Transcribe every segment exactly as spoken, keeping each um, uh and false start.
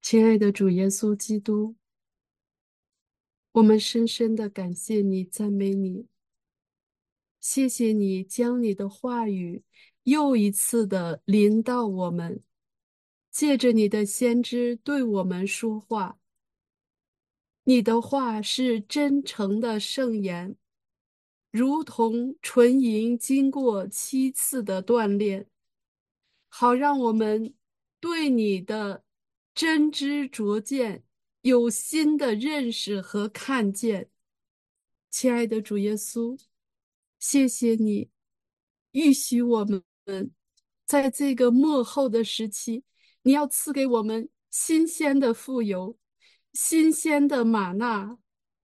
亲爱的主耶稣基督，我们深深的感谢你，赞美你，谢谢你将你的话语又一次的临到我们，借着你的先知对我们说话。你的话是真诚的圣言，如同纯银经过七次的锻炼，好让我们对你的真知灼见有新的认识和看见。亲爱的主耶稣，谢谢你预许我们在这个末后的时期，你要赐给我们新鲜的富有、新鲜的玛纳、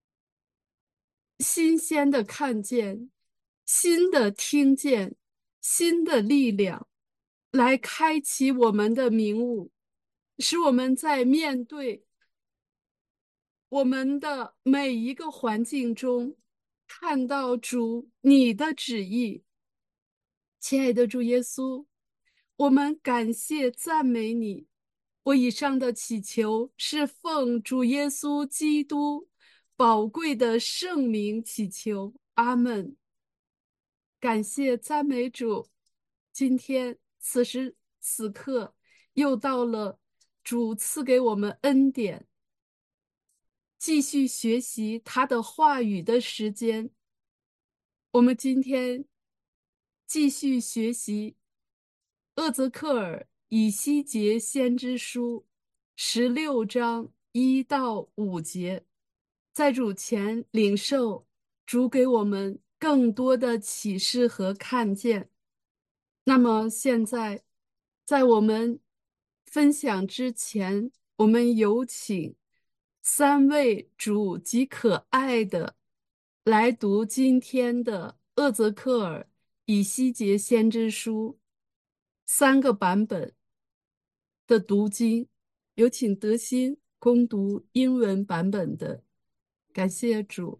新鲜的看见、新的听见、新的力量，来开启我们的明悟，使我们在面对我们的每一个环境中，看到主你的旨意。亲爱的主耶稣，我们感谢赞美你。我以上的祈求是奉主耶稣基督宝贵的圣名祈求，阿门。感谢赞美主，今天此时此刻又到了主赐给我们恩典，继续学习他的话语的时间。我们今天继续学习厄泽克尔以西结先知书十六章一到五节，在主前领受主给我们更多的启示和看见。那么现在，在我们分享之前，我们有请三位主极可爱的来读今天的厄泽克尔以西结先知书三个版本的读经，有请德心攻读英文版本的，感谢主。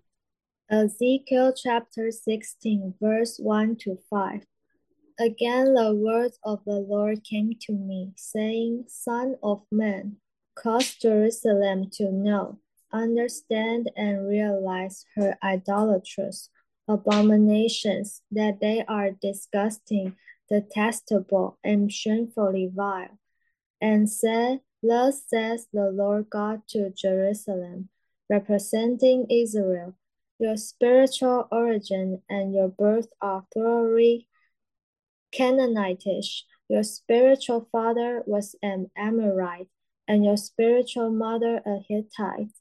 Ezekiel chapter sixteen, verse one to five. Again, the words of the Lord came to me, saying, Son of man, cause Jerusalem to know, understand, and realize her idolatrous abominations, that they are disgusting, detestable, and shamefully vile. And said, Thus says the Lord God to Jerusalem, representing Israel, your spiritual origin and your birth are thoroughly Canaanitish. Your spiritual father was an Amorite, and your spiritual mother a Hittite.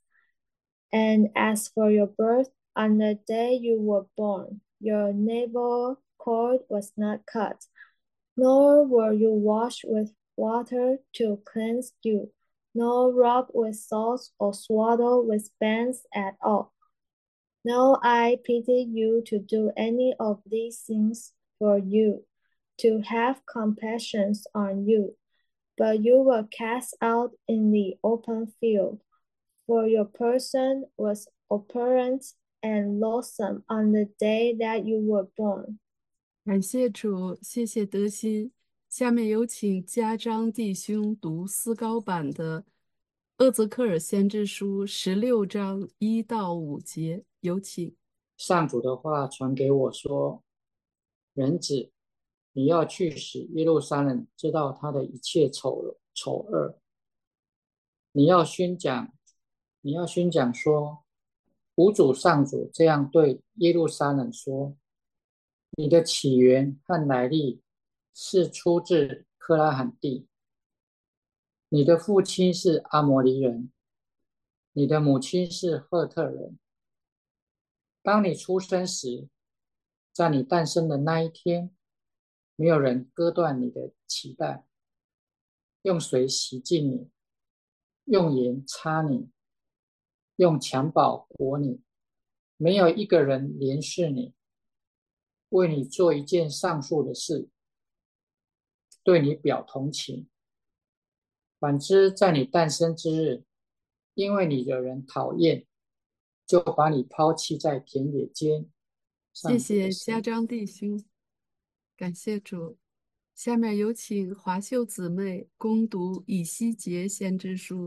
And as for your birth, on the day you were born, your navel cord was not cut, nor were you washed with water to cleanse you, nor rubbed with salt or swaddled with bands at all. No, I pity you to do any of these things for you, to have compassion on you, but you were cast out in the open field, for your person was opulent and loathsome on the day that you were born. 感谢主，谢谢德心。下面有请家章弟兄读思高版的《厄泽克尔先知书》十六章一到五节，有请。 上主的话传给我说：人子，你要去使耶路撒冷知道他的一切丑丑恶。你要宣讲，你要宣讲说，吾主上主这样对耶路撒冷说：你的起源和来历是出自克拉罕地，你的父亲是阿摩黎人，你的母亲是赫特人。当你出生时，在你诞生的那一天，没有人割断你的脐带，用水洗净你，用盐擦你，用襁褓裹你，没有一个人怜视你，为你做一件上述的事，对你表同情。反之，在你诞生之日，因为你惹人讨厌，就把你抛弃在田野间。 谢上主的圣谢家章弟兄，感谢主。下面有请华秀姊妹攻读以西结先知书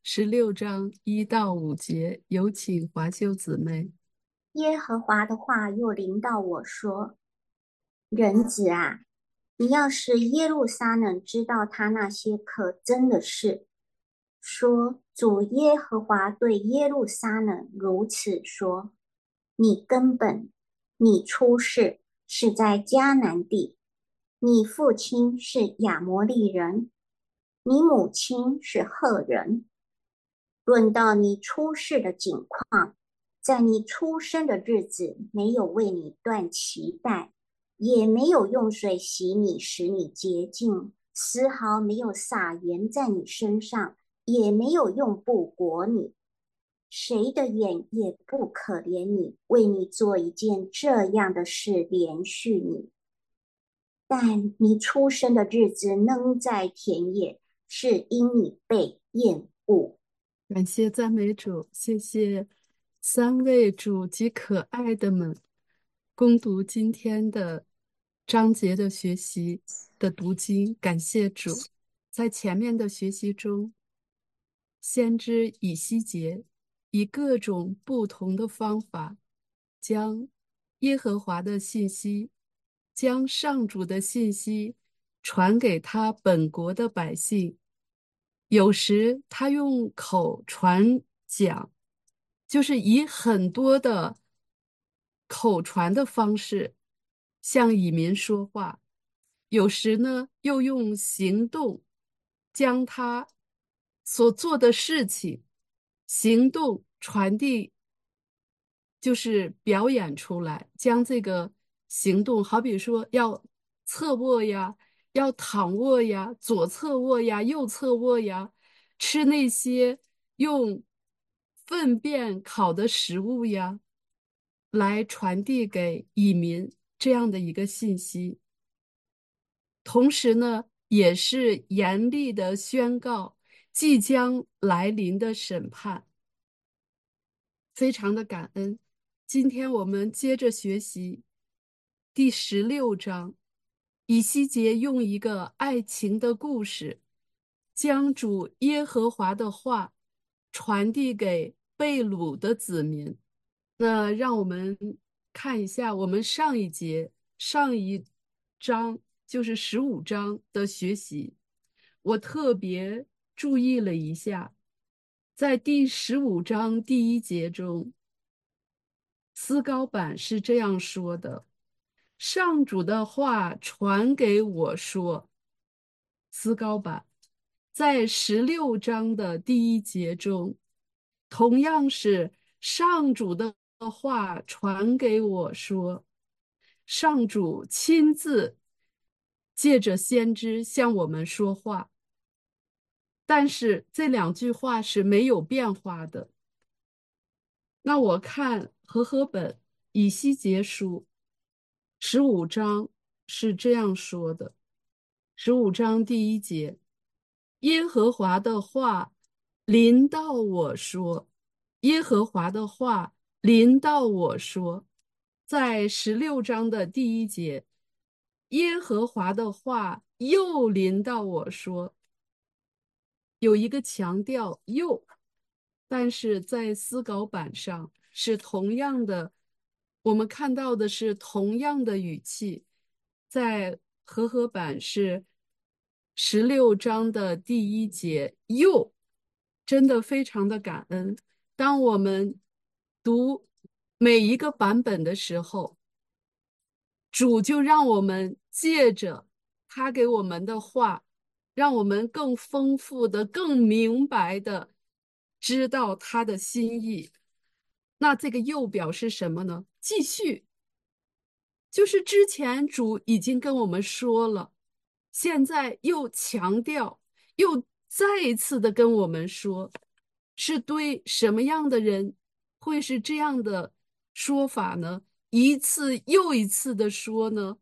十六章一到五节，有请华修姊妹。 耶和华的话又临到我说：人子啊，你要使耶路撒冷知道他那些可憎的事，说主耶和华对耶路撒冷如此说：你根本，你出世是在迦南地，你父亲是亚摩利人，你母亲是赫人。论到你出世的景况，在你出生的日子，没有为你断脐带，也没有用水洗你，使你洁净，丝毫没有撒盐在你身上，也没有用布裹你。谁的眼也不可怜你，为你做一件这样的事，连续你。但你出生的日子扔在田野，是因你被厌恶。 感谢赞美主，谢谢三位主及可爱的们攻读今天的章节的学习的读经，感谢主。在前面的学习中，先知以西结以各种不同的方法，将耶和华的信息，将上主的信息传给他本国的百姓。有时他用口传讲，就是以很多的口传的方式向以民说话；有时呢，又用行动将他所做的事情行动传递，就是表演出来，将这个行动，好比说要侧卧呀，要躺卧呀，左侧卧呀，右侧卧呀，吃那些用粪便烤的食物呀，来传递给蚁民这样的一个信息。同时呢，也是严厉的宣告即将来临的审判。非常的感恩。今天我们接着学习第十六章，以西结用一个爱情的故事，将主耶和华的话传递给被掳的子民。那让我们看一下我们上一节上一章，就是十五章的学习，我特别注意了一下。在第十五章第一节中，思高版是这样说的：上主的话传给我说，思高版在十六章的第一节中，同样是上主的话传给我说，上主亲自借着先知向我们说话。但是这两句话是没有变化的。那我看和合本以西结书十五章是这样说的：十五章第一节，耶和华的话临到我说，耶和华的话临到我说。在十六章的第一节，耶和华的话又临到我说，有一个强调又，但是在思稿板上是同样的，我们看到的是同样的语气，在和合版是十六章的第一节又，真的非常的感恩。当我们读每一个版本的时候，主就让我们借着他给我们的话，让我们更丰富的、更明白的知道他的心意。那这个又表示什么呢？继续，就是之前主已经跟我们说了，现在又强调，又再一次的跟我们说，是对什么样的人会是这样的说法呢？一次又一次的说呢？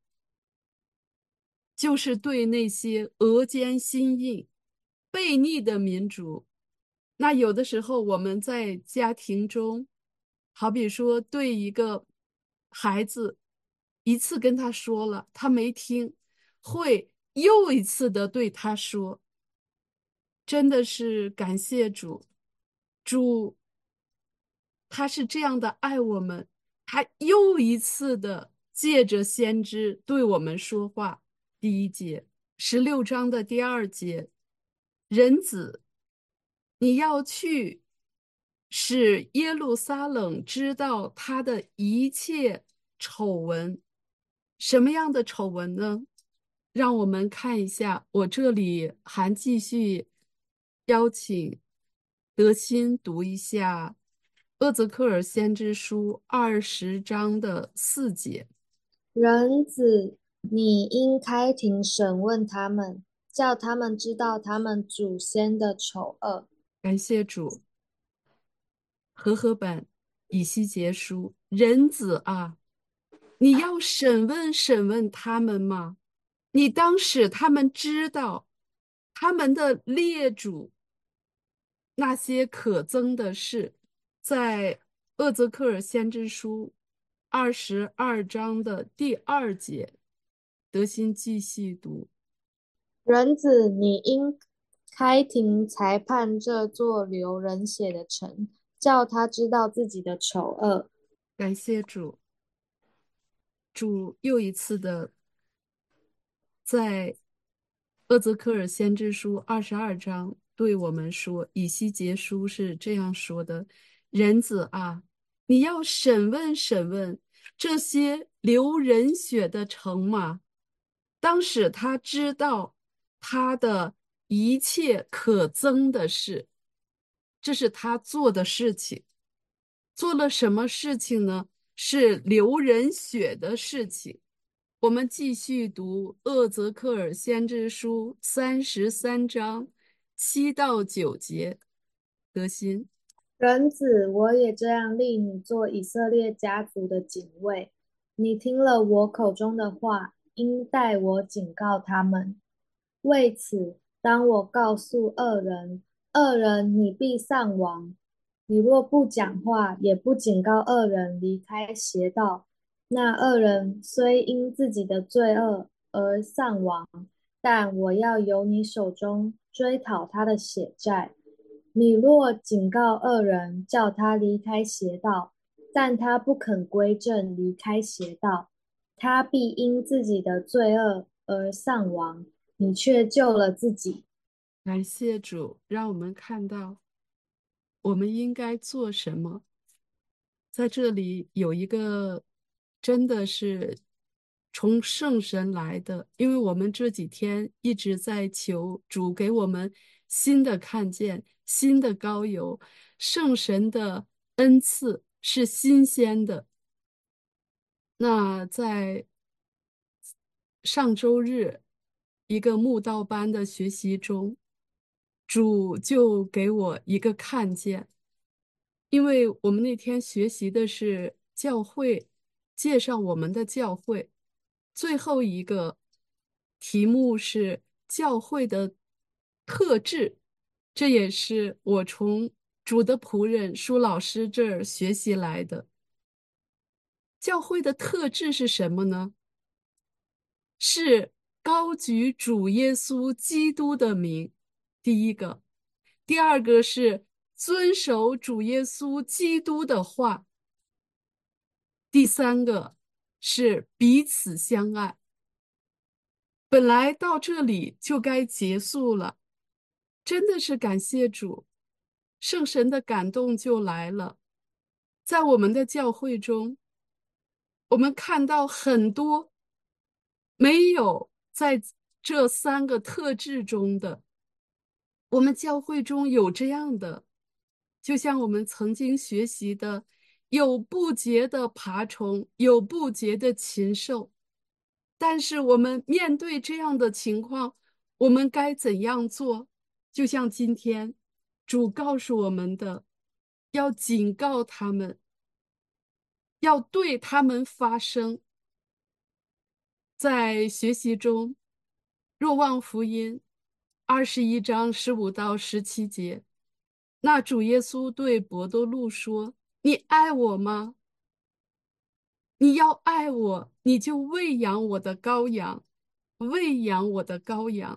就是对那些额间心硬、悖逆的民族。那有的时候我们在家庭中，好比说对一个孩子一次跟他说了，他没听，会又一次的对他说。 真的是感谢主，主他是这样的爱我们，他又一次的借着先知对我们说话。第一节，十六章的第二节，人子，你要去，使耶路撒冷知道他的一切丑闻。什么样的丑闻呢？让我们看一下，我这里还继续邀请德心读一下厄泽克尔先知书二十章的四节。 人子，你应开庭审问他们，叫他们知道他们祖先的丑恶。 感谢主。和合本以西结书，人子啊，你要审问审问他们吗？你当使他们知道他们的列祖那些可憎的事，在厄泽克尔先知书二十二章的第二节，德心继续读。 人子，你应开庭裁判这座流人血的城，叫他知道自己的丑恶。 感谢主，主又一次的在厄泽克尔先知书二十二章对我们说，以西结书是这样说的：人子啊，你要审问审问这些流人血的城吗？当使他知道他的一切可憎的事，这是他做的事情。做了什么事情呢？是流人血的事情。我们继续读厄泽克尔先知书三十三章七到九节。德心， 人子，我也这样立你做以色列家族的警卫。你听了我口中的话，应代我警告他们。为此，当我告诉恶人，恶人你必丧亡。你若不讲话，也不警告恶人离开邪道，那恶人虽因自己的罪恶而丧亡，但我要由你手中追讨他的血债。你若警告恶人，叫他离开邪道，但他不肯归正，离开邪道，他必因自己的罪恶而丧亡，你却救了自己。 感谢主，让我们看到我们应该做什么。在这里有一个真的是从圣神来的，因为我们这几天一直在求主给我们新的看见、新的高油，圣神的恩赐是新鲜的。那在上周日一个慕道班的学习中，主就给我一个看见。因为我们那天学习的是教会，介绍我们的教会，最后一个题目是教会的特质，这也是我从主的仆人舒老师这儿学习来的。教会的特质是什么呢？是高举主耶稣基督的名，第一个。第二个是遵守主耶稣基督的话。第三个是彼此相爱。本来到这里就该结束了，真的是感谢主，圣神的感动就来了。在我们的教会中，我们看到很多没有在这三个特质中的。我们教会中有这样的，就像我们曾经学习的，有不洁的爬虫，有不洁的禽兽。但是我们面对这样的情况，我们该怎样做？就像今天主告诉我们的，要警告他们，要对他们发声。在学习中，若望福音二十一章十五到十七节，那主耶稣对伯多禄说：“你爱我吗？你要爱我，你就喂养我的羔羊，喂养我的羔羊。”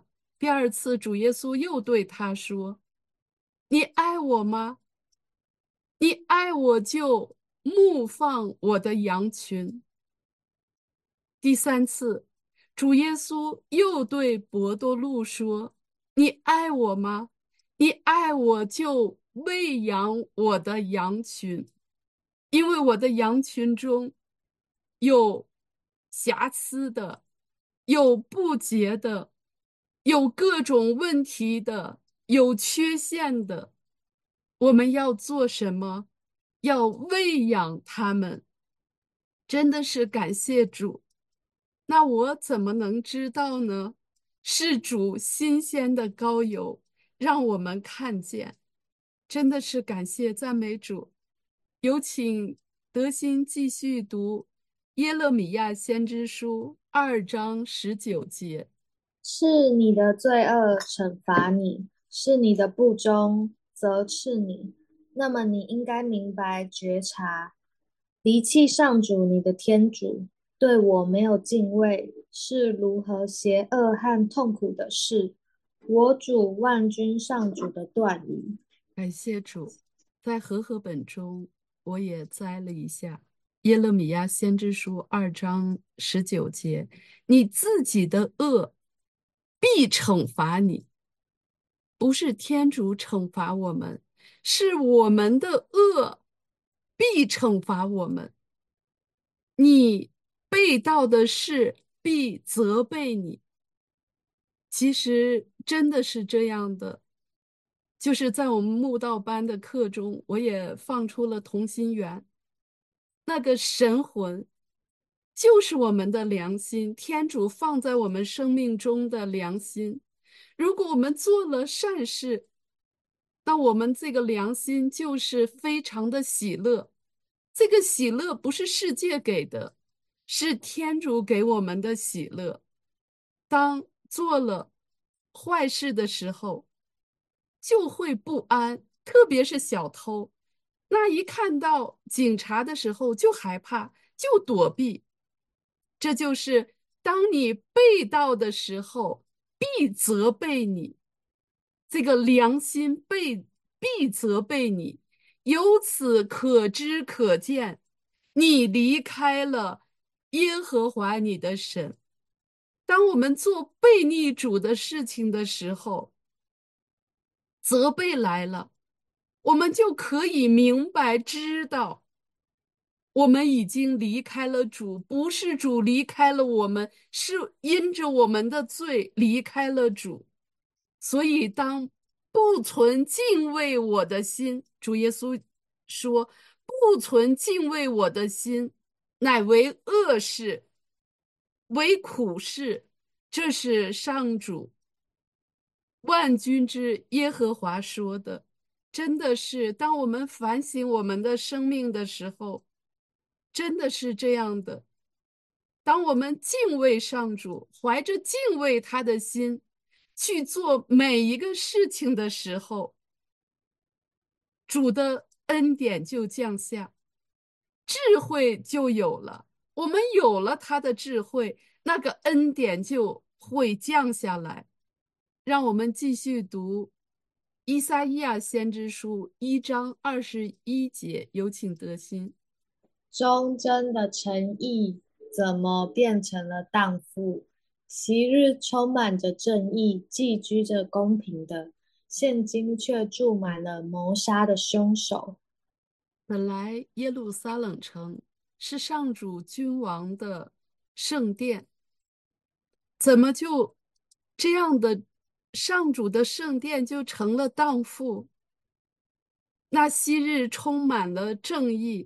第二次，主耶稣又对他说：你爱我吗？你爱我就牧放我的羊群。第三次，主耶稣又对伯多禄说：你爱我吗？你爱我就喂养我的羊群，因为我的羊群中有瑕疵的，有不洁的，有各种问题的，有缺陷的。我们要做什么？要喂养他们。真的是感谢主。那我怎么能知道呢？是主新鲜的膏油让我们看见，真的是感谢赞美主。有请德心继续读耶勒米亚先知书二章十九节。 是你的罪恶惩罚你，是你的不忠责斥你。那么你应该明白觉察，离弃上主你的天主，对我没有敬畏，是如何邪恶和痛苦的事。我主万军上主的断语。 感谢主，在和合本中我也摘了一下耶勒米亚先知书二章十九节：你自己的恶必惩罚你。不是天主惩罚我们，是我们的恶必惩罚我们。你被盗的事必责备你。其实真的是这样的，就是在我们慕道班的课中，我也放出了同心圆。那个神魂就是我们的良心，天主放在我们生命中的良心。如果我们做了善事，那我们这个良心就是非常的喜乐。这个喜乐不是世界给的，是天主给我们的喜乐。当做了坏事的时候，就会不安，特别是小偷，那一看到警察的时候就害怕，就躲避。这就是当你被盗的时候，必责备你，这个良心被必责备你。由此可知可见，你离开了耶和华你的神。当我们做悖逆主的事情的时候，责备来了，我们就可以明白知道，我们已经离开了主，不是主离开了我们，是因着我们的罪离开了主。所以当不存敬畏我的心，主耶稣说，不存敬畏我的心，乃为恶事，为苦事。这是上主万军之耶和华说的。真的是当我们反省我们的生命的时候，真的是这样的。当我们敬畏上主，怀着敬畏他的心去做每一个事情的时候，主的恩典就降下，智慧就有了。我们有了他的智慧，那个恩典就会降下来。让我们继续读以赛亚先知书一章二十一节，有请德心。 忠贞的诚意怎么变成了荡妇？昔日充满着正义，寄居着公平的，现今却住满了谋杀的凶手。 本来耶路撒冷城是上主君王的圣殿，怎么就这样的上主的圣殿就成了荡妇？那昔日充满了正义，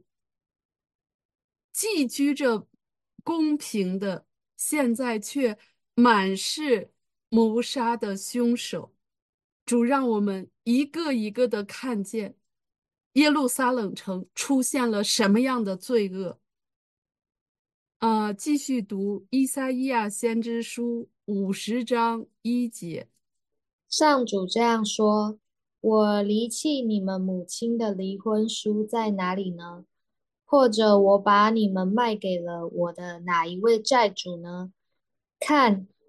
寄居着公平的，现在却满是谋杀的凶手。主让我们一个一个的看见耶路撒冷城出现了什么样的罪恶。啊、继续读以赛亚先知书五十章一节。 上主这样说：我离弃你们母亲的离婚书在哪里呢？或者我把你们卖给了我的哪一位债主呢？看，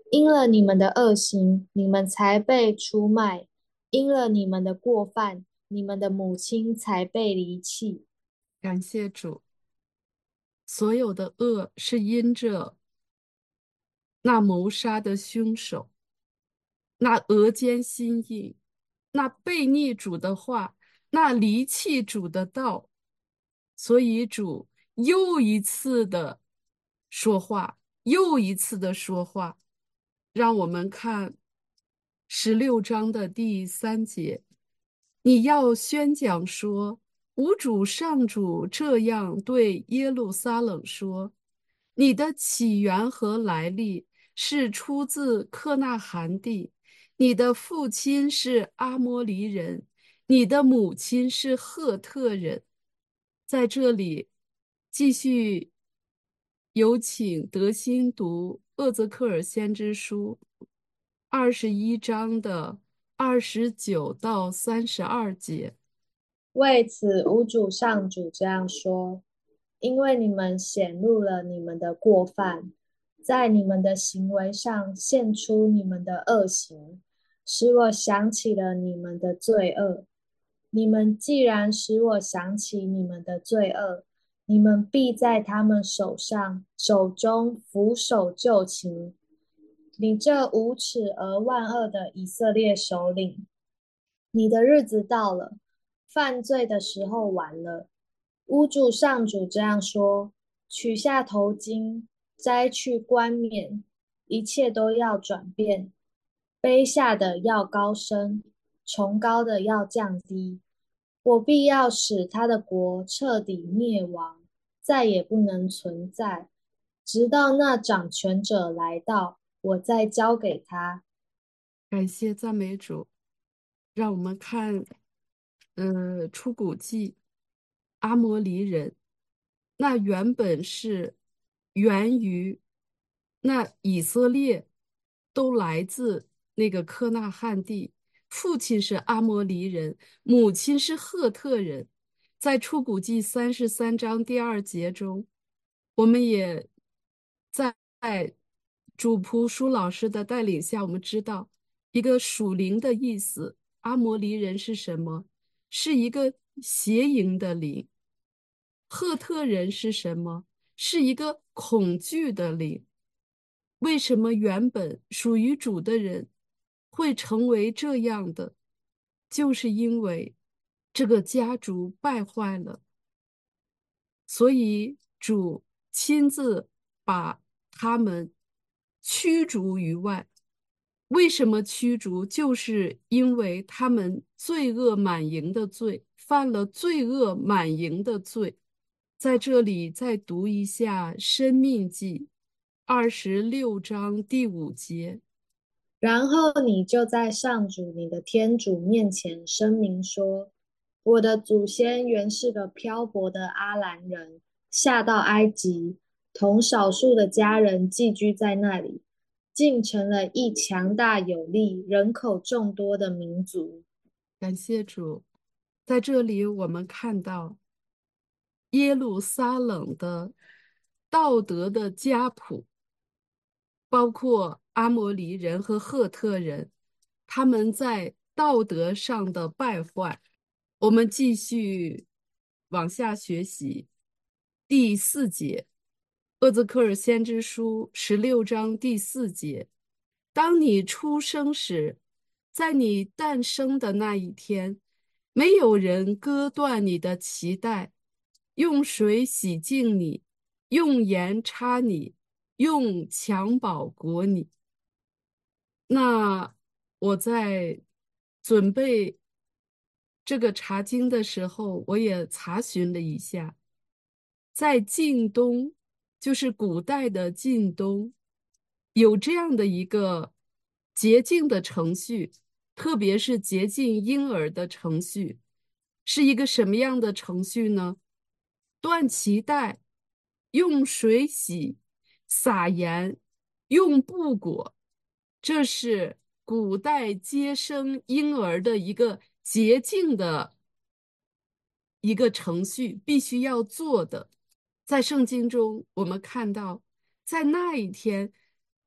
因了你们的恶行，你们才被出卖；因了你们的过犯，你们的母亲才被离弃。 感谢主，所有的恶是因着那谋杀的凶手，那额间心印，那背逆主的话，那离弃主的道，所以主又一次的说话，又一次的说话，让我们看十六章的第三节，你要宣讲说，吾主上主这样对耶路撒冷说。你的起源和来历是出自克纳罕地，你的父亲是阿摩黎人，你的母亲是赫特人。在这里，继续有请德心读厄泽克尔先知书二十一章的二十九到三十二节。 为此，吾主上主这样说：因为你们显露了你们的过犯，在你们的行为上现出你们的恶行，使我想起了你们的罪恶。你们既然使我想起你们的罪恶，你们必在他们手上手中俯首就擒。你这无耻而万恶的以色列首领，你的日子到了，犯罪的时候晚了。屋主上主这样说：取下头巾，摘去冠冕，一切都要转变。卑下的要高升，崇高的要降低。我必要使他的国彻底灭亡，再也不能存在，直到那掌权者来到，我再交给他。 感谢赞美主，让我们看，呃，出谷记，阿摩黎人，那原本是源于那以色列都来自那个科纳汉地，父亲是阿摩黎人，母亲是赫特人。在出谷记三十三章第二节中，我们也在主仆舒老师的带领下，我们知道一个属灵的意思。阿摩黎人是什么？是一个邪淫的灵。赫特人是什么？是一个恐惧的灵。为什么原本属于主的人会成为这样的？就是因为这个家族败坏了。所以主亲自把他们驱逐于外。为什么驱逐？就是因为他们罪恶满盈的罪，犯了罪恶满盈的罪。在这里再读一下《申命记》二十六章第五节。 然后你就在上主你的天主面前声明说：我的祖先原是个漂泊的阿兰人，下到埃及，同少数的家人寄居在那里，竟成了一强大有力、人口众多的民族。 感谢主，在这里我们看到耶路撒冷的道德的家谱，包括阿摩黎人和赫特人，他们在道德上的败坏。我们继续往下学习第四节，厄泽克尔先知书十六章第四节：当你出生时，在你诞生的那一天，没有人割断你的脐带，用水洗净你，用盐擦你，用襁褓裹你。那我在准备这个查经的时候，我也查询了一下，在晋东，就是古代的晋东，有这样的一个洁净的程序，特别是洁净婴儿的程序，是一个什么样的程序呢？断脐带，用水洗，撒盐，用布裹。这是古代接生婴儿的一个洁净的一个程序，必须要做的。在圣经中，我们看到，在那一天，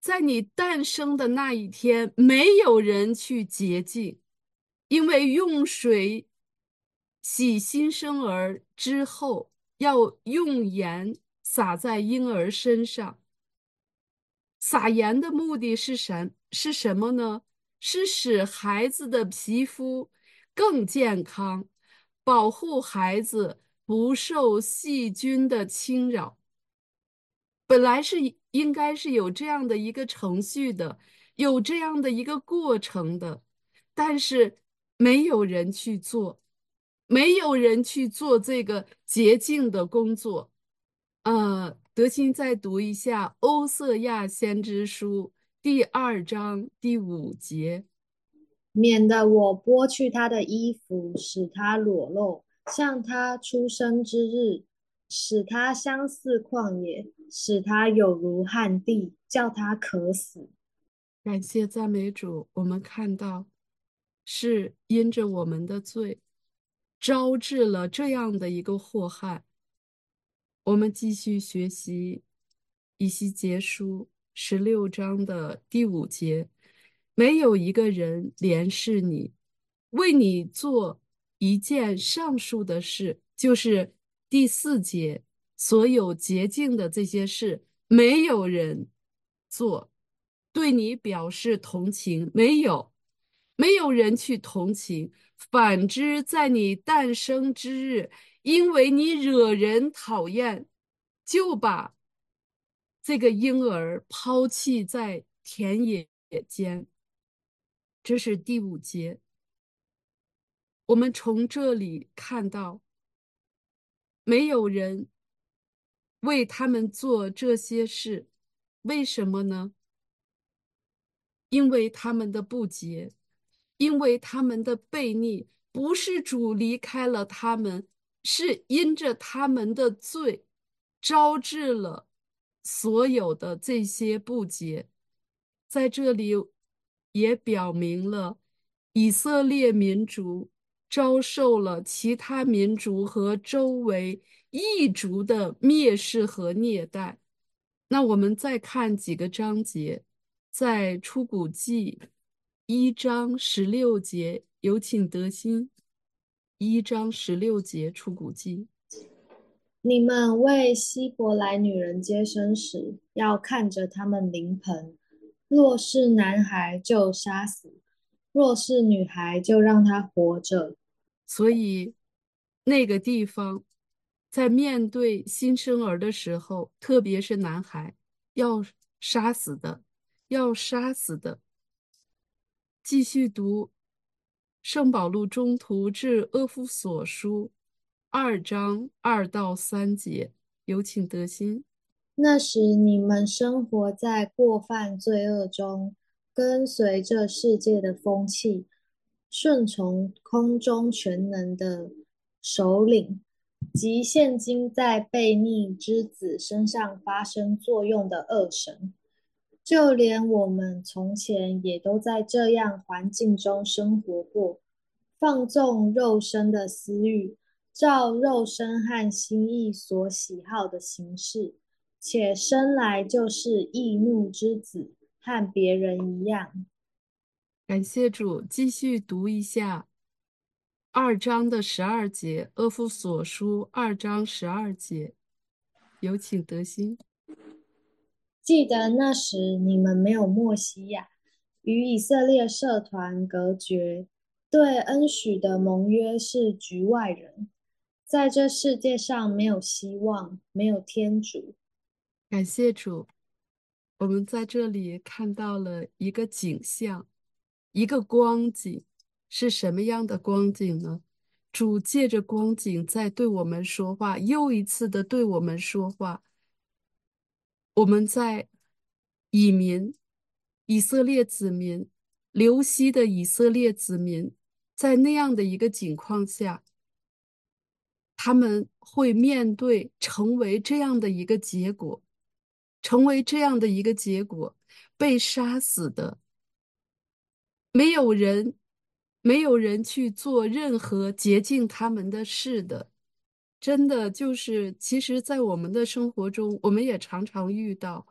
在你诞生的那一天，没有人去洁净，因为用水洗新生儿之后，要用盐撒在婴儿身上。撒盐的目的是什是什么呢？是使孩子的皮肤更健康，保护孩子不受细菌的侵扰。本来是应该是有这样的一个程序的，有这样的一个过程的，但是没有人去做，没有人去做这个洁净的工作。呃，德清再读一下《欧瑟亚先知书》第二章第五节。 免得我剥去他的衣服，使他裸露，像他出生之日，使他相似旷野，使他有如旱地，叫他渴死。 感谢赞美主，我们看到是因着我们的罪，招致了这样的一个祸害。我们继续学习以西结书十六章的第五节，没有一个人怜视你，为你做一件上述的事，就是第四节所有洁净的这些事，没有人做，对你表示同情，没有，没有人去同情。反之，在你诞生之日，因为你惹人讨厌，就把这个婴儿抛弃在田野间。这是第五节。我们从这里看到，没有人为他们做这些事，为什么呢？因为他们的不洁，因为他们的悖逆，不是主离开了他们，是因着他们的罪，招致了所有的这些不洁。在这里也表明了以色列民族遭受了其他民族和周围异族的蔑视和虐待。那我们再看几个章节，在出谷记一章十六节，有请德心。一章十六节出谷记。 你们为希伯来女人接生时，要看着他们临盆。若是男孩，就杀死；若是女孩，就让她活着。 所以，那个地方在面对新生儿的时候，特别是男孩，要杀死的，要杀死的。继续读圣保禄中途至阿夫所书二章二到三节，有请德心。 那时你们生活在过犯罪恶中，跟随这世界的风气，顺从空中全能的首领，及现今在悖逆之子身上发生作用的恶神。就连我们从前也都在这样环境中生活过，放纵肉身的私欲，照肉身和心意所喜好的形式，且生来就是易怒之子，和别人一样。 感谢主，继续读一下二章的十二节，阿夫所书二章十二节，有请德心。 记得那时你们没有默西亚，与以色列社团隔绝，对恩许的盟约是局外人，在这世界上没有希望，没有天主。 感谢主，我们在这里看到了一个景象，一个光景，是什么样的光景呢？主借着光景在对我们说话，又一次的对我们说话。我们在以民、以色列子民、流息的以色列子民，在那样的一个境况下，他们会面对成为这样的一个结果，成为这样的一个结果，被杀死的，没有人，没有人去做任何洁净他们的事的。真的就是，其实，在我们的生活中，我们也常常遇到，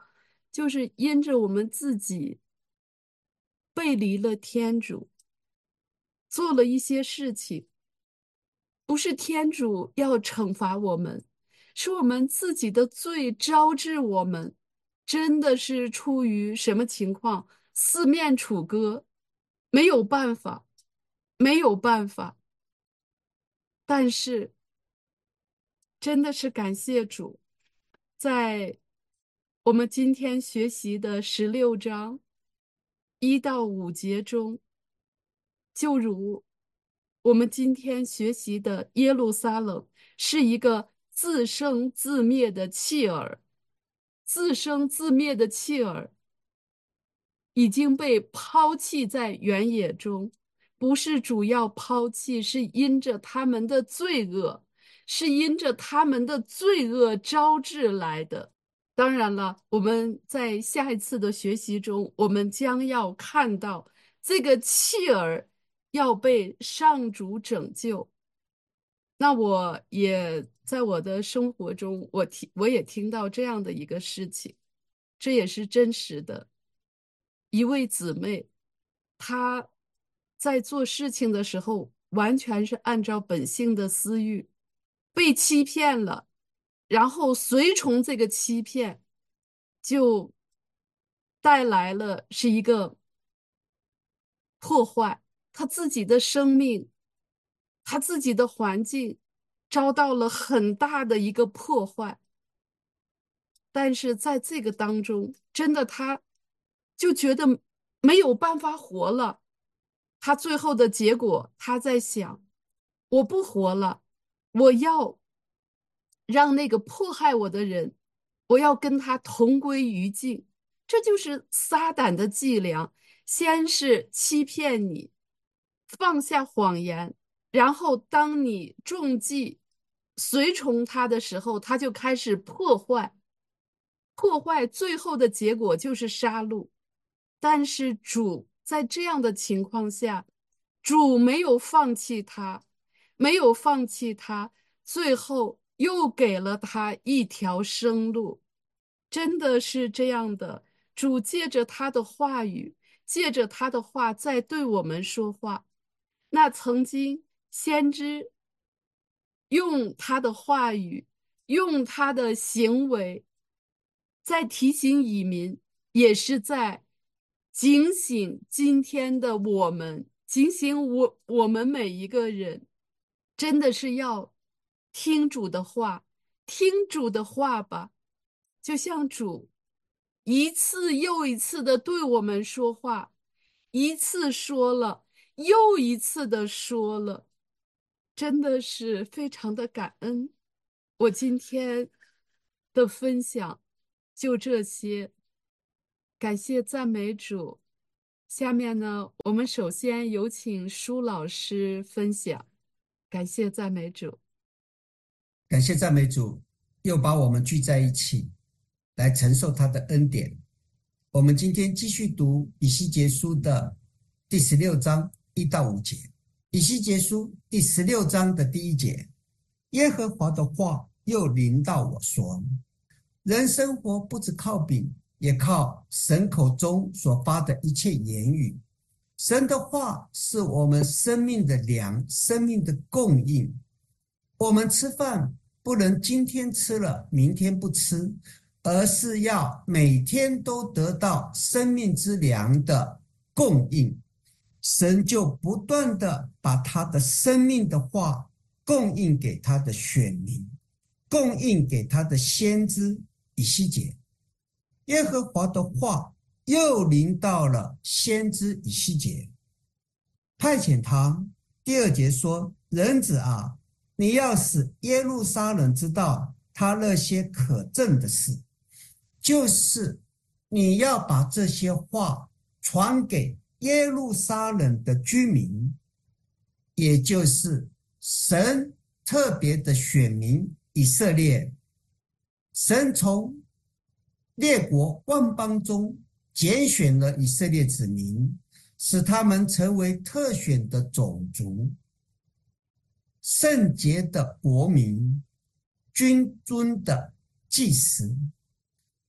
就是因着我们自己背离了天主，做了一些事情，不是天主要惩罚我们，是我们自己的罪招致我们，真的是出于什么情况？四面楚歌，没有办法，没有办法。但是真的是感谢主，在我们今天学习的十六章一到五节中，就如我们今天学习的耶路撒冷是一个自生自灭的弃儿，自生自灭的弃儿已经被抛弃在原野中，不是主要抛弃，是因着他们的罪恶，是因着他们的罪恶招致来的。当然了，我们在下一次的学习中，我们将要看到这个弃儿要被上主拯救。那我也在我的生活中，我听我也听到这样的一个事情，这也是真实的。一位姊妹，她在做事情的时候，完全是按照本性的私欲，被欺骗了，然后随从这个欺骗，就带来了是一个破坏，她自己的生命，她自己的环境遭到了很大的一个破坏。但是在这个当中，真的他就觉得没有办法活了。他最后的结果，他在想：我不活了，我要让那个迫害我的人，我要跟他同归于尽。这就是撒旦的伎俩，先是欺骗你，放下谎言，然后当你中计随从他的时候，他就开始破坏。破坏最后的结果就是杀戮。但是主在这样的情况下，主没有放弃他，没有放弃他，最后又给了他一条生路。真的是这样的，主借着他的话语，借着他的话在对我们说话。那曾经先知用他的话语，用他的行为，在提醒以民，也是在警醒今天的我们，警醒我我们每一个人，真的是要听主的话，听主的话吧，就像主一次又一次的对我们说话，一次说了，又一次的说了。真的是非常的感恩。我今天的分享就这些，感谢赞美主。下面呢，我们首先有请舒老师分享，感谢赞美主。 感谢赞美主，又把我们聚在一起，来承受他的恩典。我们今天继续读以西结书的第十六章一到五节。以西结书第十六章的第一节，耶和华的话又临到我说，人生活不只靠饼，也靠神口中所发的一切言语。神的话是我们生命的粮，生命的供应。我们吃饭不能今天吃了明天不吃，而是要每天都得到生命之粮的供应。神就不断的把他的生命的话供应给他的选民，供应给他的先知以西结。耶和华的话又临到了先知以西结，派遣他。第二节说，人子啊，你要使耶路撒冷知道他那些可憎的事，就是你要把这些话传给耶路撒冷的居民，也就是神特别的选民以色列。神从列国万邦中拣选了以色列子民，使他们成为特选的种族，圣洁的国民，君尊的祭司。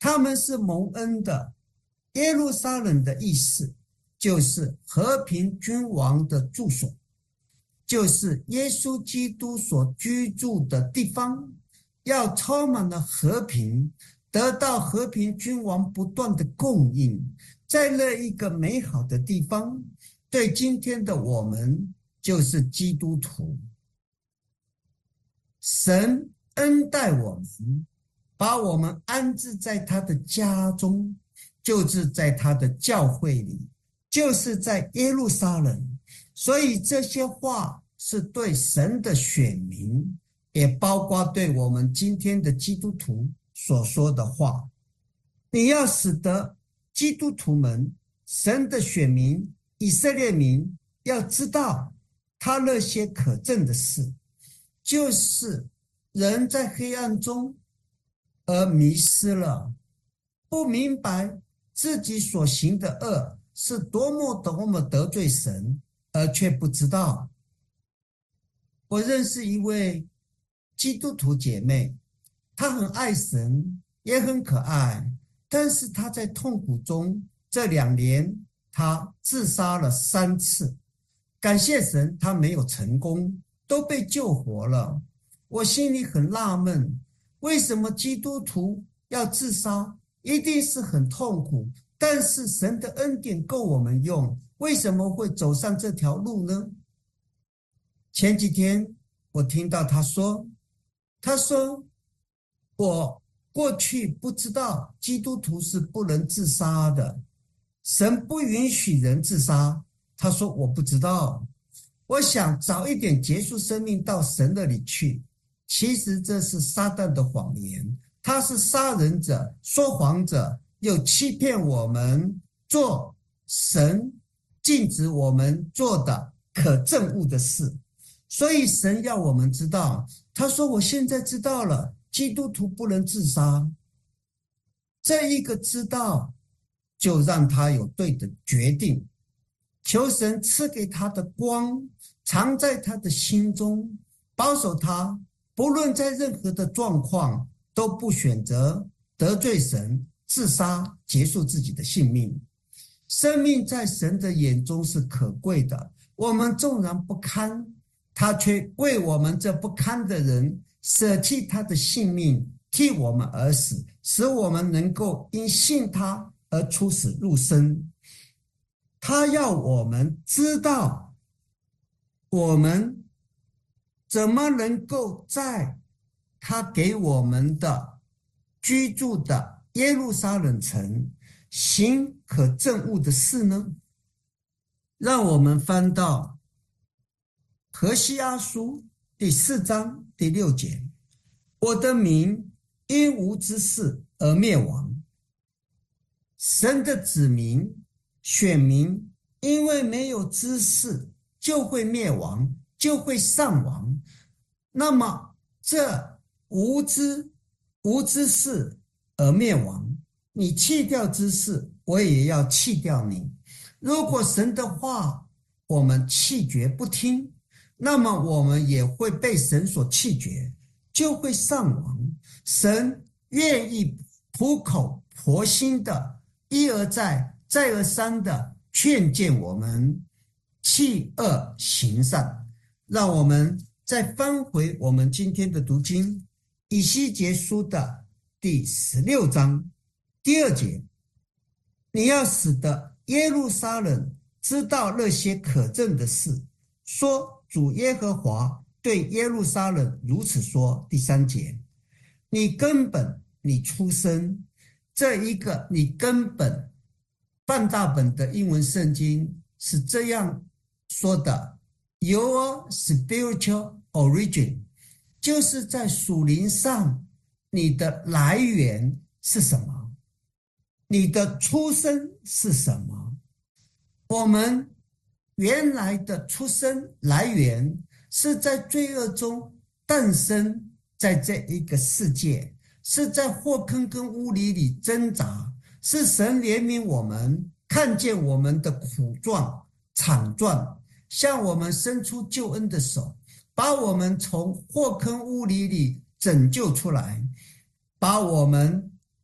他们是蒙恩的。耶路撒冷的意思就是和平君王的住所，就是耶稣基督所居住的地方，要充满了和平，得到和平君王不断的供应。在那一个美好的地方，对今天的我们就是基督徒，神恩待我们，把我们安置在他的家中，就是在他的教会里，就是在耶路撒冷。所以这些话是对神的选民，也包括对我们今天的基督徒所说的话。你要使得基督徒们，神的选民，以色列民要知道他那些可憎的事，就是人在黑暗中而迷失了，不明白自己所行的恶是多么多么得罪神，而却不知道。我认识一位基督徒姐妹，她很爱神，也很可爱，但是她在痛苦中，这两年她自杀了三次。感谢神，她没有成功，都被救活了。我心里很纳闷，为什么基督徒要自杀？一定是很痛苦，但是神的恩典够我们用，为什么会走上这条路呢？前几天我听到他说，他说我过去不知道基督徒是不能自杀的，神不允许人自杀。他说我不知道，我想早一点结束生命到神那里去。其实这是撒旦的谎言，他是杀人者、说谎者，又欺骗我们做神禁止我们做的可憎恶的事。所以神要我们知道，他说我现在知道了，基督徒不能自杀。这一个知道就让他有对的决定，求神赐给他的光藏在他的心中，保守他不论在任何的状况都不选择得罪神，自杀结束自己的性命。生命在神的眼中是可贵的，我们纵然不堪，他却为我们这不堪的人舍弃他的性命，替我们而死，使我们能够因信他而出死入生。他要我们知道我们怎么能够在他给我们的居住的耶路撒冷城行可憎恶的事呢？让我们翻到何西阿书第四章第六节，我的民因无知识而灭亡。神的子民选民因为没有知识就会灭亡，就会丧亡。那么这无知无知识而灭亡，你弃掉知识，我也要弃掉你。如果神的话我们弃绝不听，那么我们也会被神所弃绝，就会丧亡。神愿意苦口婆心的一而再再而三的劝诫我们弃恶行善。让我们再翻回我们今天的读经，以西结书的第十六章第二节，你要使得耶路撒冷知道那些可憎的事，说主耶和华对耶路撒冷如此说。第三节，你根本你出生，这一个你根本范大本的英文圣经是这样说的， Your spiritual origin， 就是在属灵上你的来源是什么，你的出生是什么。我们原来的出生来源是在罪恶中诞生在这一个世界，是在祸坑跟污泥里挣扎，是神怜悯我们，看见我们的苦状惨状，向我们伸出救恩的手，把我们从祸坑污泥里拯救出来，把我们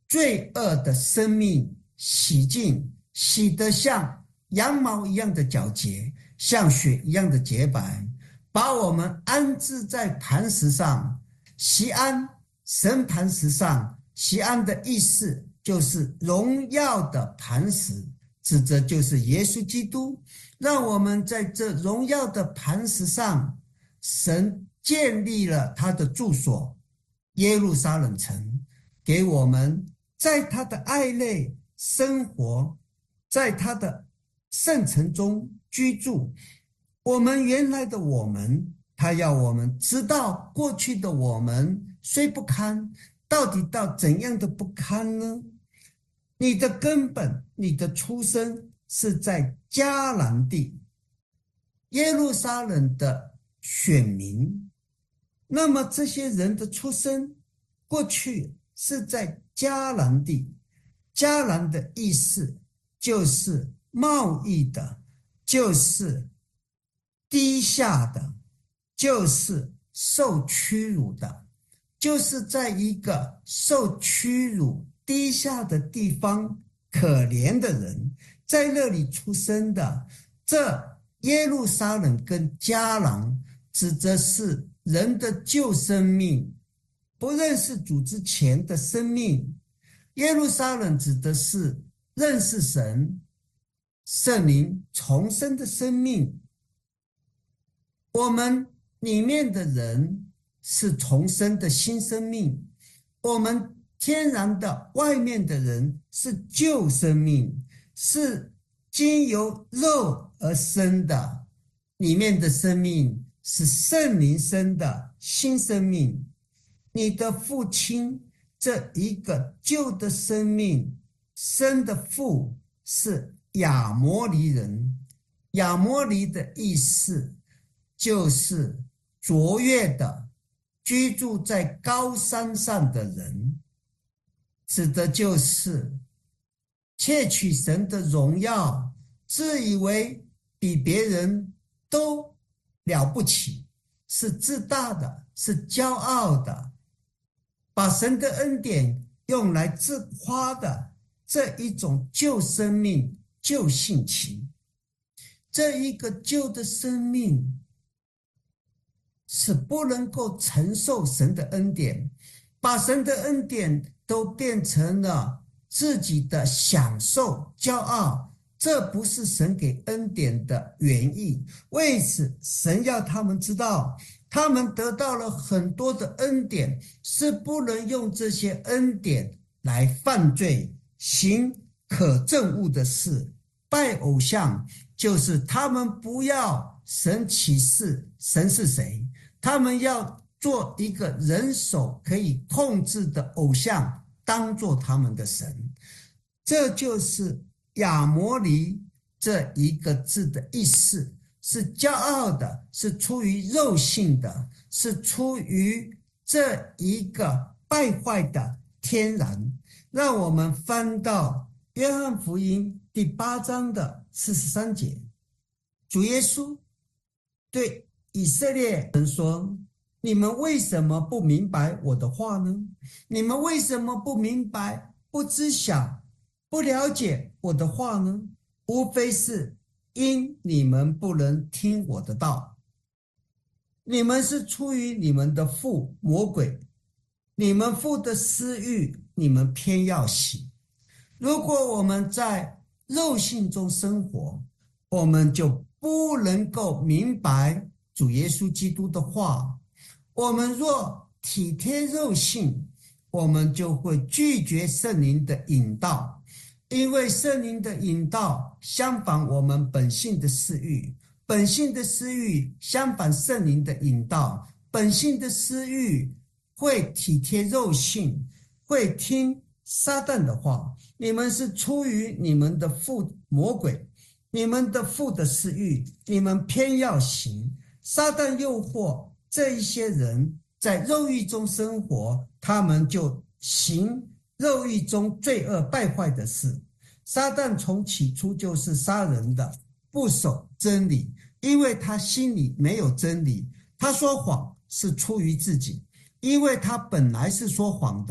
罪恶的生命洗净，洗得像羊毛一样的皎洁，像雪一样的洁白，把我们安置在磐石上。锡安，神磐石上，锡安的意思就是荣耀的磐石，指着就是耶稣基督。让我们在这荣耀的磐石上，神建立了他的住所耶路撒冷城，给我们在他的爱内生活，在他的圣城中居住。我们原来的我们，他要我们知道过去的我们虽不堪，到底到怎样的不堪呢？你的根本，你的出生是在迦南地，耶路撒冷的选民。那么这些人的出生过去是在迦南地，迦南的意思就是贸易的，就是低下的，就是受屈辱的，就是在一个受屈辱低下的地方，可怜的人在那里出生的。这耶路撒冷跟迦南指的是人的旧生命，不认识主之前的生命。耶路撒冷指的是认识神、圣灵重生的生命。我们里面的人是重生的新生命，我们天然的外面的人是旧生命，是经由肉而生的，里面的生命是圣灵生的新生命。你的父亲这一个旧的生命生的父是亚摩利人，亚摩利的意思就是卓越的，居住在高山上的人，指的就是窃取神的荣耀，自以为比别人都了不起，是自大的，是骄傲的，把神的恩典用来自夸的这一种旧生命、旧性情。这一个旧的生命是不能够承受神的恩典，把神的恩典都变成了自己的享受、骄傲，这不是神给恩典的原意。为此，神要他们知道，他们得到了很多的恩典，是不能用这些恩典来犯罪，行可憎恶的事。拜偶像就是他们不要神启示神是谁，他们要做一个人手可以控制的偶像，当做他们的神。这就是亚摩利这一个字的意思，是骄傲的，是出于肉性的，是出于这一个败坏的天然。让我们翻到约翰福音第八章的四十三节，主耶稣对以色列人说，你们为什么不明白我的话呢？你们为什么不明白、不知晓、不了解我的话呢？无非是因你们不能听我的道。你们是出于你们的父魔鬼，你们父的私欲，你们偏要行。如果我们在肉性中生活，我们就不能够明白主耶稣基督的话。我们若体贴肉性，我们就会拒绝圣灵的引导，因为圣灵的引导相反我们本性的私欲，本性的私欲相反圣灵的引导，本性的私欲会体贴肉性，会听撒旦的话。你们是出于你们的父魔鬼，你们的父的私欲，你们偏要行。撒旦诱惑这一些人在肉欲中生活，他们就行肉欲中罪恶败坏的事。撒旦从起初就是杀人的，不守真理，因为他心里没有真理。他说谎是出于自己，因为他本来是说谎的，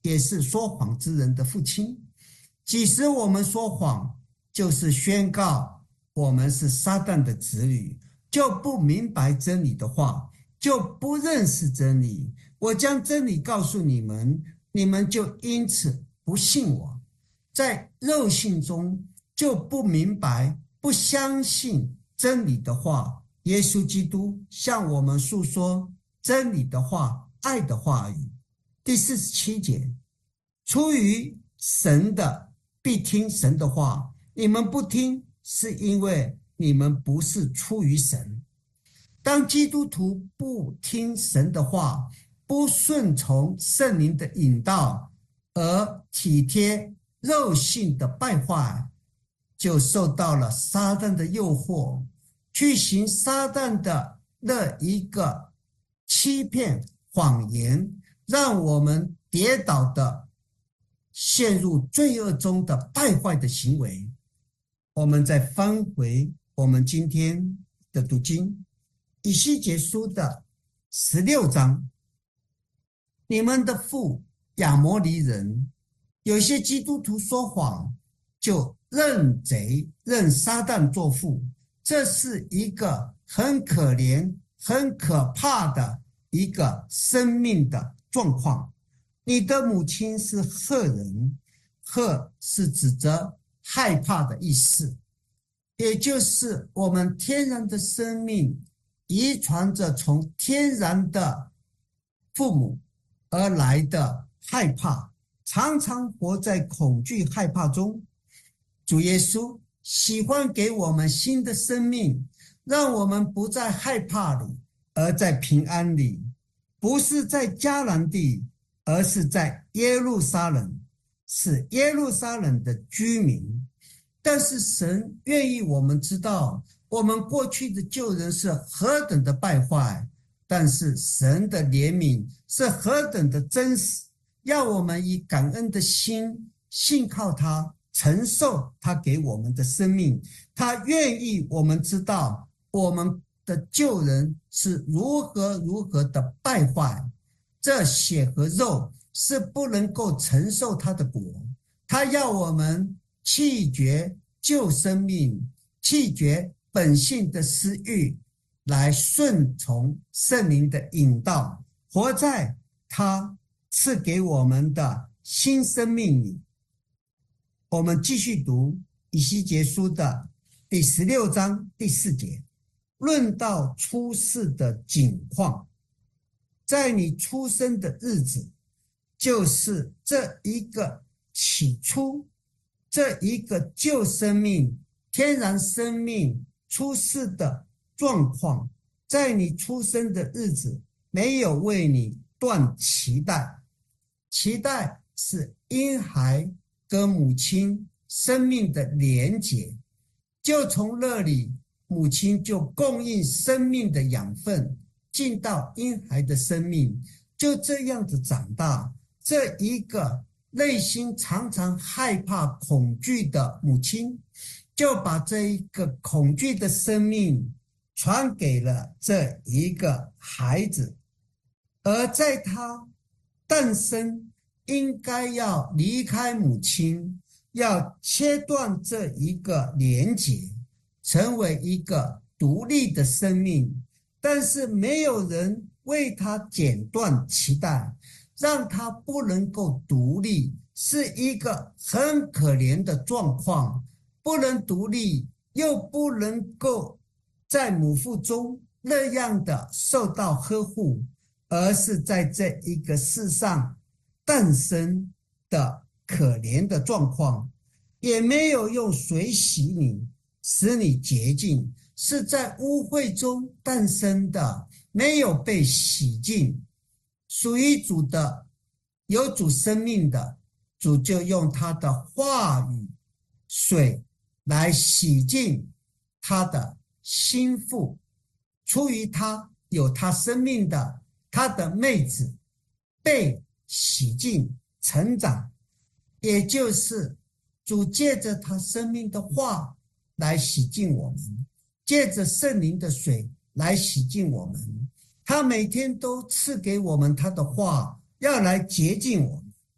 也是说谎之人的父亲。即使我们说谎，就是宣告我们是撒旦的子女，就不明白真理的话，就不认识真理。我将真理告诉你们，你们就因此不信我。在肉性中就不明白、不相信真理的话。耶稣基督向我们诉说真理的话、爱的话语。第四十七节，出于神的必听神的话，你们不听，是因为你们不是出于神。当基督徒不听神的话，不顺从圣灵的引导，而体贴肉性的败坏，就受到了撒旦的诱惑，去行撒旦的那一个欺骗谎言，让我们跌倒的陷入罪恶中的败坏的行为。我们再翻回我们今天的读经，以西结书的十六章，你们的父亚摩利人，有些基督徒说谎，就认贼认撒旦作父，这是一个很可怜很可怕的一个生命的状况。你的母亲是赫人，赫是指着害怕的意思，也就是我们天然的生命遗传着从天然的父母而来的害怕，常常活在恐惧害怕中。主耶稣喜欢给我们新的生命，让我们不在害怕里，而在平安里，不是在迦南地，而是在耶路撒冷，是耶路撒冷的居民。但是神愿意我们知道，我们过去的旧人是何等的败坏，但是神的怜悯是何等的真实，要我们以感恩的心信靠他，承受他给我们的生命。他愿意我们知道我们的旧人是如何如何的败坏，这血和肉是不能够承受他的果。他要我们弃绝旧生命，弃绝本性的私欲，来顺从圣灵的引导，活在他赐给我们的新生命里。我们继续读以西结书的第十六章第四节，论到出世的景况，在你出生的日子，就是这一个起初，这一个旧生命天然生命出世的状况，在你出生的日子没有为你断脐带。脐带是婴孩跟母亲生命的连结，就从那里母亲就供应生命的养分进到婴孩的生命，就这样子长大。这一个内心常常害怕恐惧的母亲，就把这一个恐惧的生命传给了这一个孩子，而在他诞生应该要离开母亲，要切断这一个连结，成为一个独立的生命，但是没有人为他剪断脐带，让他不能够独立，是一个很可怜的状况。不能独立，又不能够在母腹中那样的受到呵护，而是在这一个世上诞生的可怜的状况，也没有用水洗你，使你洁净，是在污秽中诞生的，没有被洗净。属于主的，有主生命的，主就用他的话语水来洗净他的心腹。出于他有他生命的，他的妹子被洗净成长，也就是主借着他生命的话来洗净我们，借着圣灵的水来洗净我们。他每天都赐给我们他的话，要来洁净我们。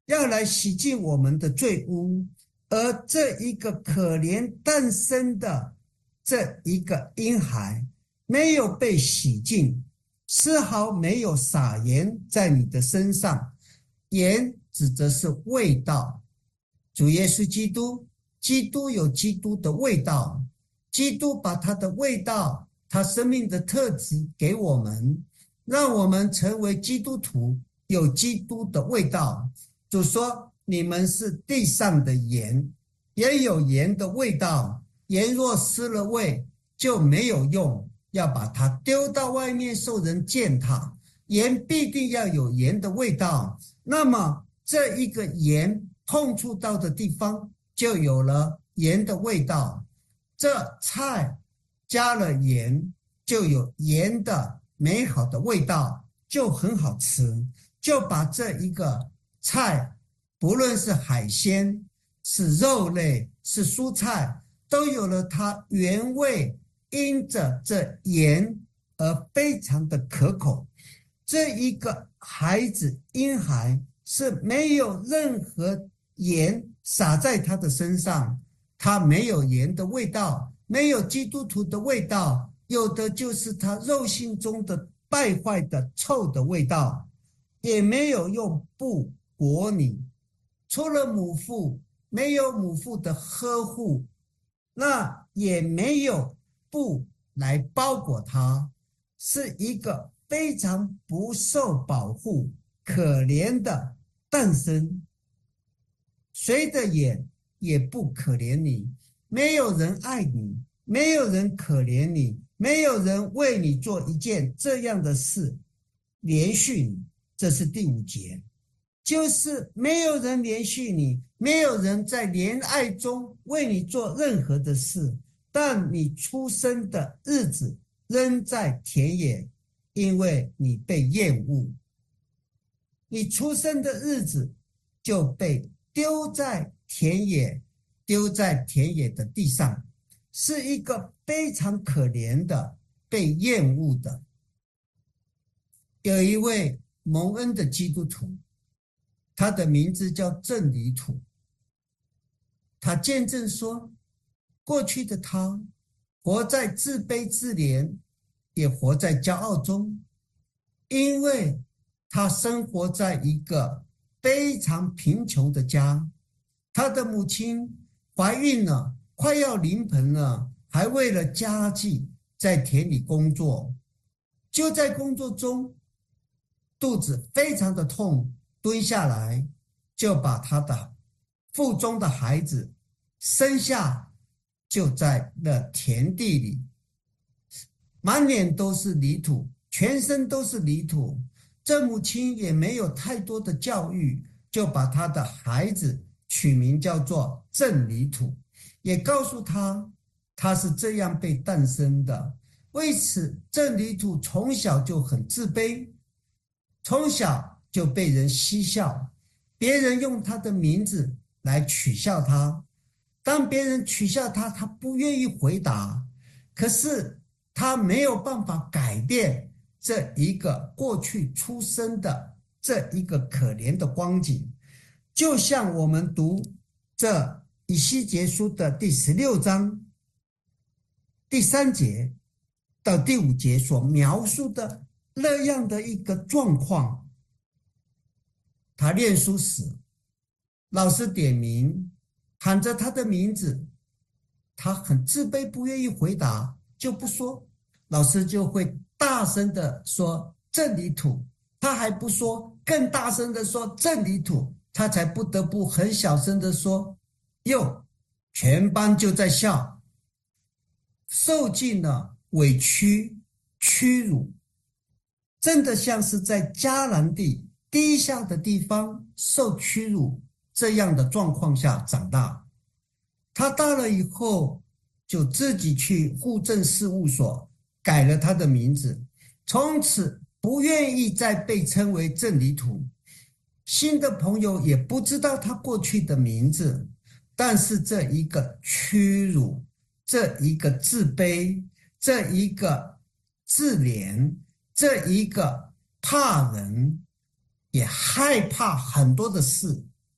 要来洗净我们的罪污，而这一个可怜诞生的这一个婴孩没有被洗净，丝毫没有撒盐在你的身上。盐指的是味道，主耶稣基督，基督有基督的味道，基督把他的味道，他生命的特质给我们，让我们成为基督徒，有基督的味道。主说，你们是地上的盐，也有盐的味道，盐若失了味，就没有用，要把它丢到外面受人践踏。盐必定要有盐的味道，那么这一个盐碰触到的地方就有了盐的味道。这菜加了盐，就有盐的美好的味道，就很好吃。就把这一个菜，不论是海鲜，是肉类，是蔬菜，都有了它原味，因着这盐而非常的可口。这一个孩子婴孩是没有任何盐撒在他的身上，他没有盐的味道，没有基督徒的味道，有的就是他肉性中的败坏的臭的味道。也没有用布裹你，除了母腹，没有母腹的呵护，那也没有布来包裹他，是一个非常不受保护、可怜的诞生。谁的眼也不可怜你，没有人爱你，没有人可怜你，没有人为你做一件这样的事连续你。这是第五节，就是没有人连续你，没有人在怜爱中为你做任何的事，但你出生的日子仍在田野，因为你被厌恶。你出生的日子就被丢在田野，丢在田野的地上，是一个非常可怜的被厌恶的。有一位蒙恩的基督徒，他的名字叫正理土。他见证说，过去的他活在自卑自怜，也活在骄傲中，因为他生活在一个非常贫穷的家，他的母亲怀孕了，快要临盆了，还为了家计在田里工作。就在工作中，肚子非常的痛，蹲下来就把他的腹中的孩子生下，就在那田地里，满脸都是泥土，全身都是泥土。这母亲也没有太多的教育，就把他的孩子取名叫做正泥土，也告诉他他是这样被诞生的。为此，正泥土从小就很自卑，从小就被人嬉笑，别人用他的名字来取笑他。当别人取笑他，他不愿意回答，可是他没有办法改变这一个过去出生的这一个可怜的光景。就像我们读这以西结书的第十六章第三节到第五节所描述的那样的一个状况。他念书时，老师点名喊着他的名字，他很自卑，不愿意回答，就不说，老师就会大声的说正泥土，他还不说，更大声的说正泥土，他才不得不很小声的说哟，全班就在笑，受尽了委屈屈辱，真的像是在迦南地低下的地方受屈辱这样的状况下长大。他大了以后就自己去户政事务所改了他的名字，从此不愿意再被称为正泥土。新的朋友也不知道他过去的名字，但是这一个屈辱，这一个自卑，这一个自怜，这一个怕人，也害怕很多的事，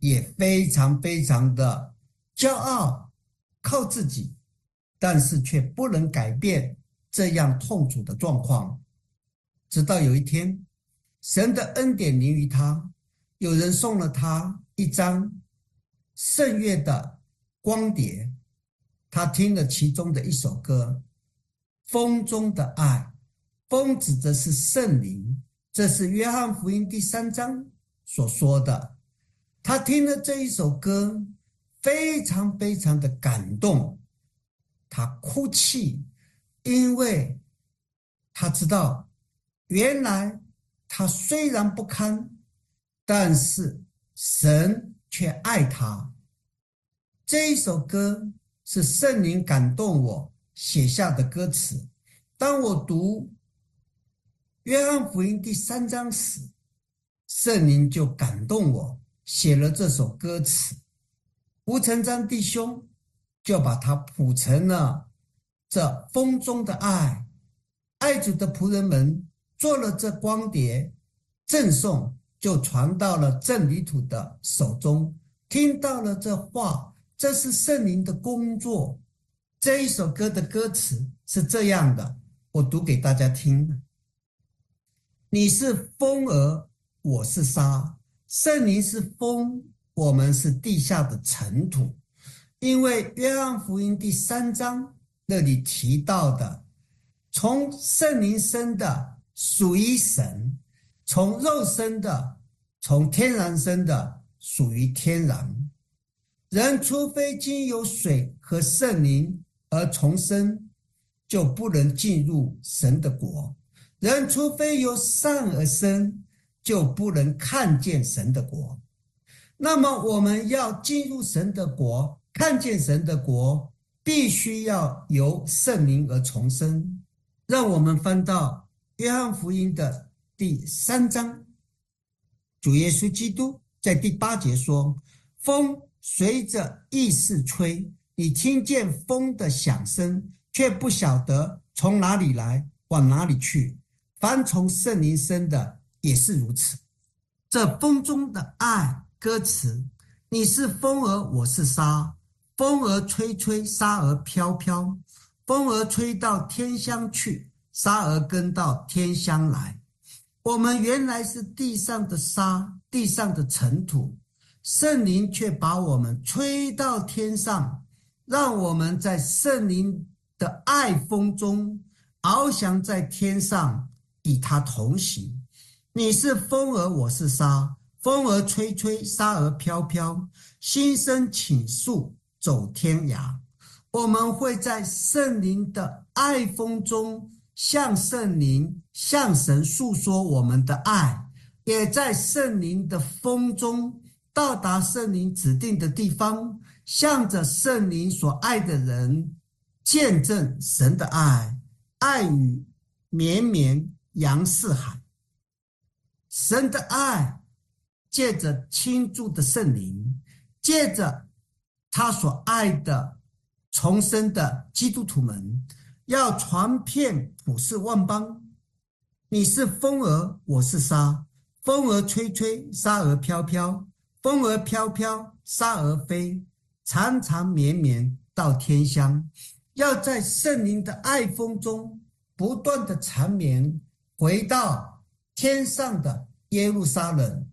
也非常非常的骄傲，靠自己，但是却不能改变这样痛楚的状况。直到有一天，神的恩典临于他，有人送了他一张圣乐的光碟，他听了其中的一首歌，风中的爱。风指的是圣灵，这是约翰福音第三章所说的。他听了这一首歌，非常非常的感动，他哭泣，因为他知道原来他虽然不堪，但是神却爱他。这一首歌是圣灵感动我写下的歌词。当我读约翰福音第三章时，圣灵就感动我写了这首歌词。吴成章弟兄就把它谱成了这风中的爱。爱主的仆人们做了这光碟，赠送就传到了郑理土的手中，听到了这话，这是圣灵的工作。这一首歌的歌词是这样的，我读给大家听。你是风儿，我是沙，圣灵是风，我们是地下的尘土。因为约翰福音第三章那里提到的，从圣灵生的属于神，从肉生的，从天然生的属于天然。人除非经由水和圣灵而重生，就不能进入神的国。人除非由善而生，就不能看见神的国。那么我们要进入神的国，看见神的国，必须要由圣灵而重生。让我们翻到约翰福音的第三章，主耶稣基督在第八节说，风随着意识吹，你听见风的响声，却不晓得从哪里来，往哪里去。凡从圣灵生的也是如此。这风中的爱歌词，你是风儿，我是沙，风儿吹吹，沙儿飘飘，风儿吹到天乡去，沙儿跟到天乡来。我们原来是地上的沙，地上的尘土，圣灵却把我们吹到天上，让我们在圣灵的爱风中翱翔在天上，与他同行。你是风儿，我是沙，风儿吹吹，沙儿飘飘，心声倾诉，走天涯。我们会在圣灵的爱风中向圣灵、向神诉说我们的爱，也在圣灵的风中到达圣灵指定的地方，向着圣灵所爱的人见证神的爱。爱语绵绵扬四海。神的爱借着倾注的圣灵，借着他所爱的重生的基督徒们，要传遍普世万邦。你是风儿，我是沙，风儿吹吹，沙儿飘飘，风儿飘飘，沙儿飞，长长绵绵到天乡。要在圣灵的爱风中不断的缠绵，回到天上的耶路撒冷，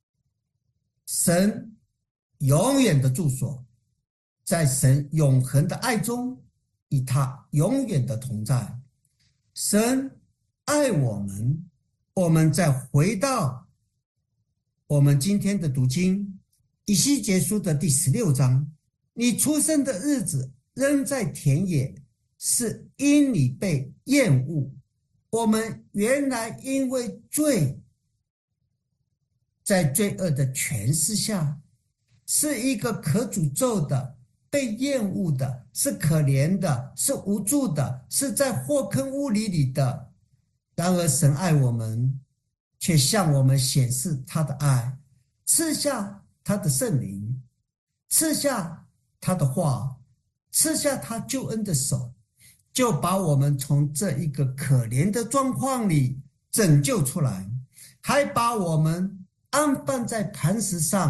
神永远的住所，在神永恒的爱中，与他永远的同在。神爱我们，我们再回到我们今天的读经，以西结书的第十六章。你出生的日子仍在田野，是因你被厌恶。我们原来因为罪，在罪恶的权势下，是一个可诅咒的，被厌恶的，是可怜的，是无助的，是在祸坑污泥里的。然而神爱我们，却向我们显示他的爱，赐下他的圣灵，赐下他的话，赐下他救恩的手，就把我们从这一个可怜的状况里拯救出来，还把我们安放在磐石上，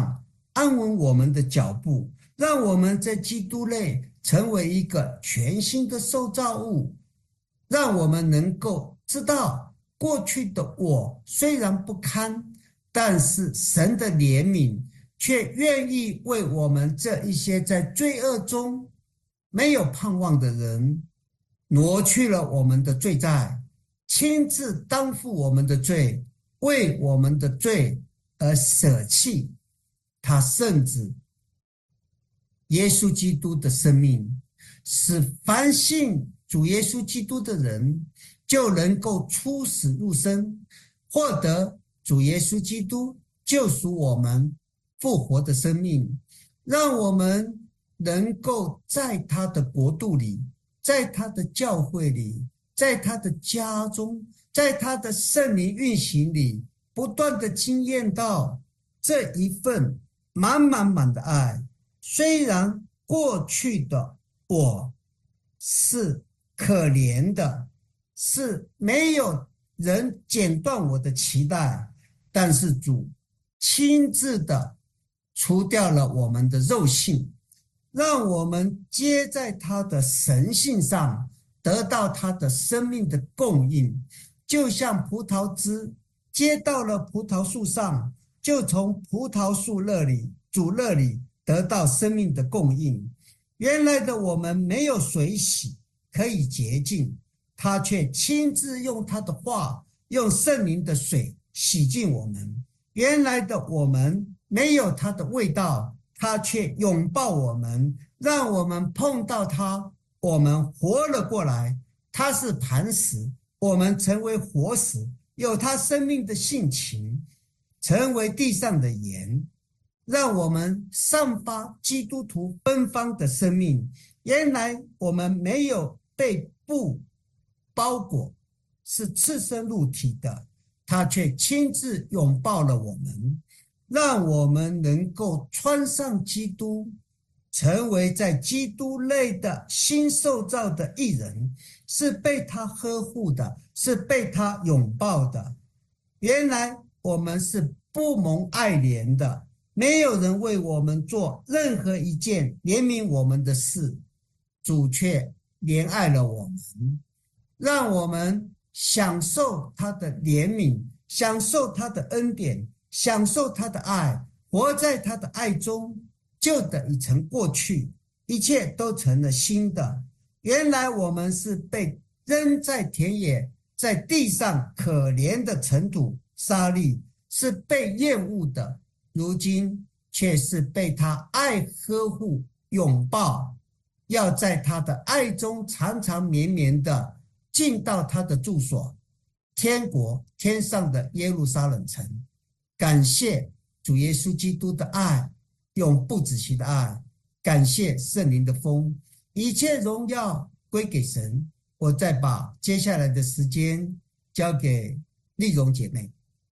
安稳我们的脚步，让我们在基督内成为一个全新的受造物，让我们能够知道过去的我虽然不堪，但是神的怜悯却愿意为我们这一些在罪恶中没有盼望的人挪去了我们的罪债，亲自担负我们的罪，为我们的罪而舍弃他圣子耶稣基督的生命，使凡信主耶稣基督的人就能够出死入生，获得主耶稣基督救赎我们复活的生命，让我们能够在他的国度里，在他的教会里，在他的家中，在他的圣灵运行里，不断的经验到这一份满满满的爱。虽然过去的我是可怜的，是没有人剪断我的脐带，但是主亲自的除掉了我们的肉性，让我们接在他的神性上，得到他的生命的供应，就像葡萄枝接到了葡萄树上，就从葡萄树那里主那里得到生命的供应。原来的我们没有水洗可以洁净，他却亲自用他的话，用圣灵的水洗净我们。原来的我们没有他的味道，他却拥抱我们，让我们碰到他，我们活了过来。他是磐石，我们成为活石，有他生命的性情，成为地上的盐，让我们散发基督徒芬芳的生命。原来我们没有被布包裹，是赤身露体的，他却亲自拥抱了我们，让我们能够穿上基督，成为在基督内的新受造的义人，是被他呵护的，是被他拥抱的。原来我们是不蒙爱怜的，没有人为我们做任何一件怜悯我们的事，主却怜爱了我们，让我们享受他的怜悯，享受他的恩典，享受他的爱，活在他的爱中，旧的已成过去，一切都成了新的。原来我们是被扔在田野，在地上可怜的尘土沙砾，是被厌恶的，如今却是被他爱呵护拥抱，要在他的爱中长长绵绵的进到他的住所，天国天上的耶路撒冷城。感谢主耶稣基督的爱，永不止息的爱，感谢圣灵的风，一切荣耀归给神。我再把接下来的时间交给丽蓉姐妹。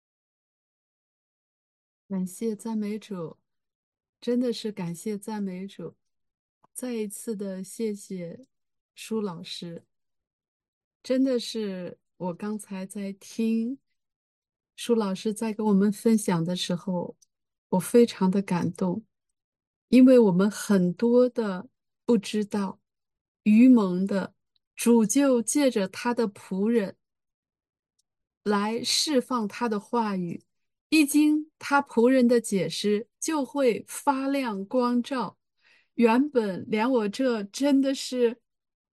感谢赞美主，真的是感谢赞美主。再一次的谢谢舒老师，真的是我刚才在听舒老师在跟我们分享的时候，我非常的感动，因为我们很多的不知道，愚蒙的主就借着他的仆人来释放他的话语，一经他仆人的解释，就会发亮光照。原本连我这真的是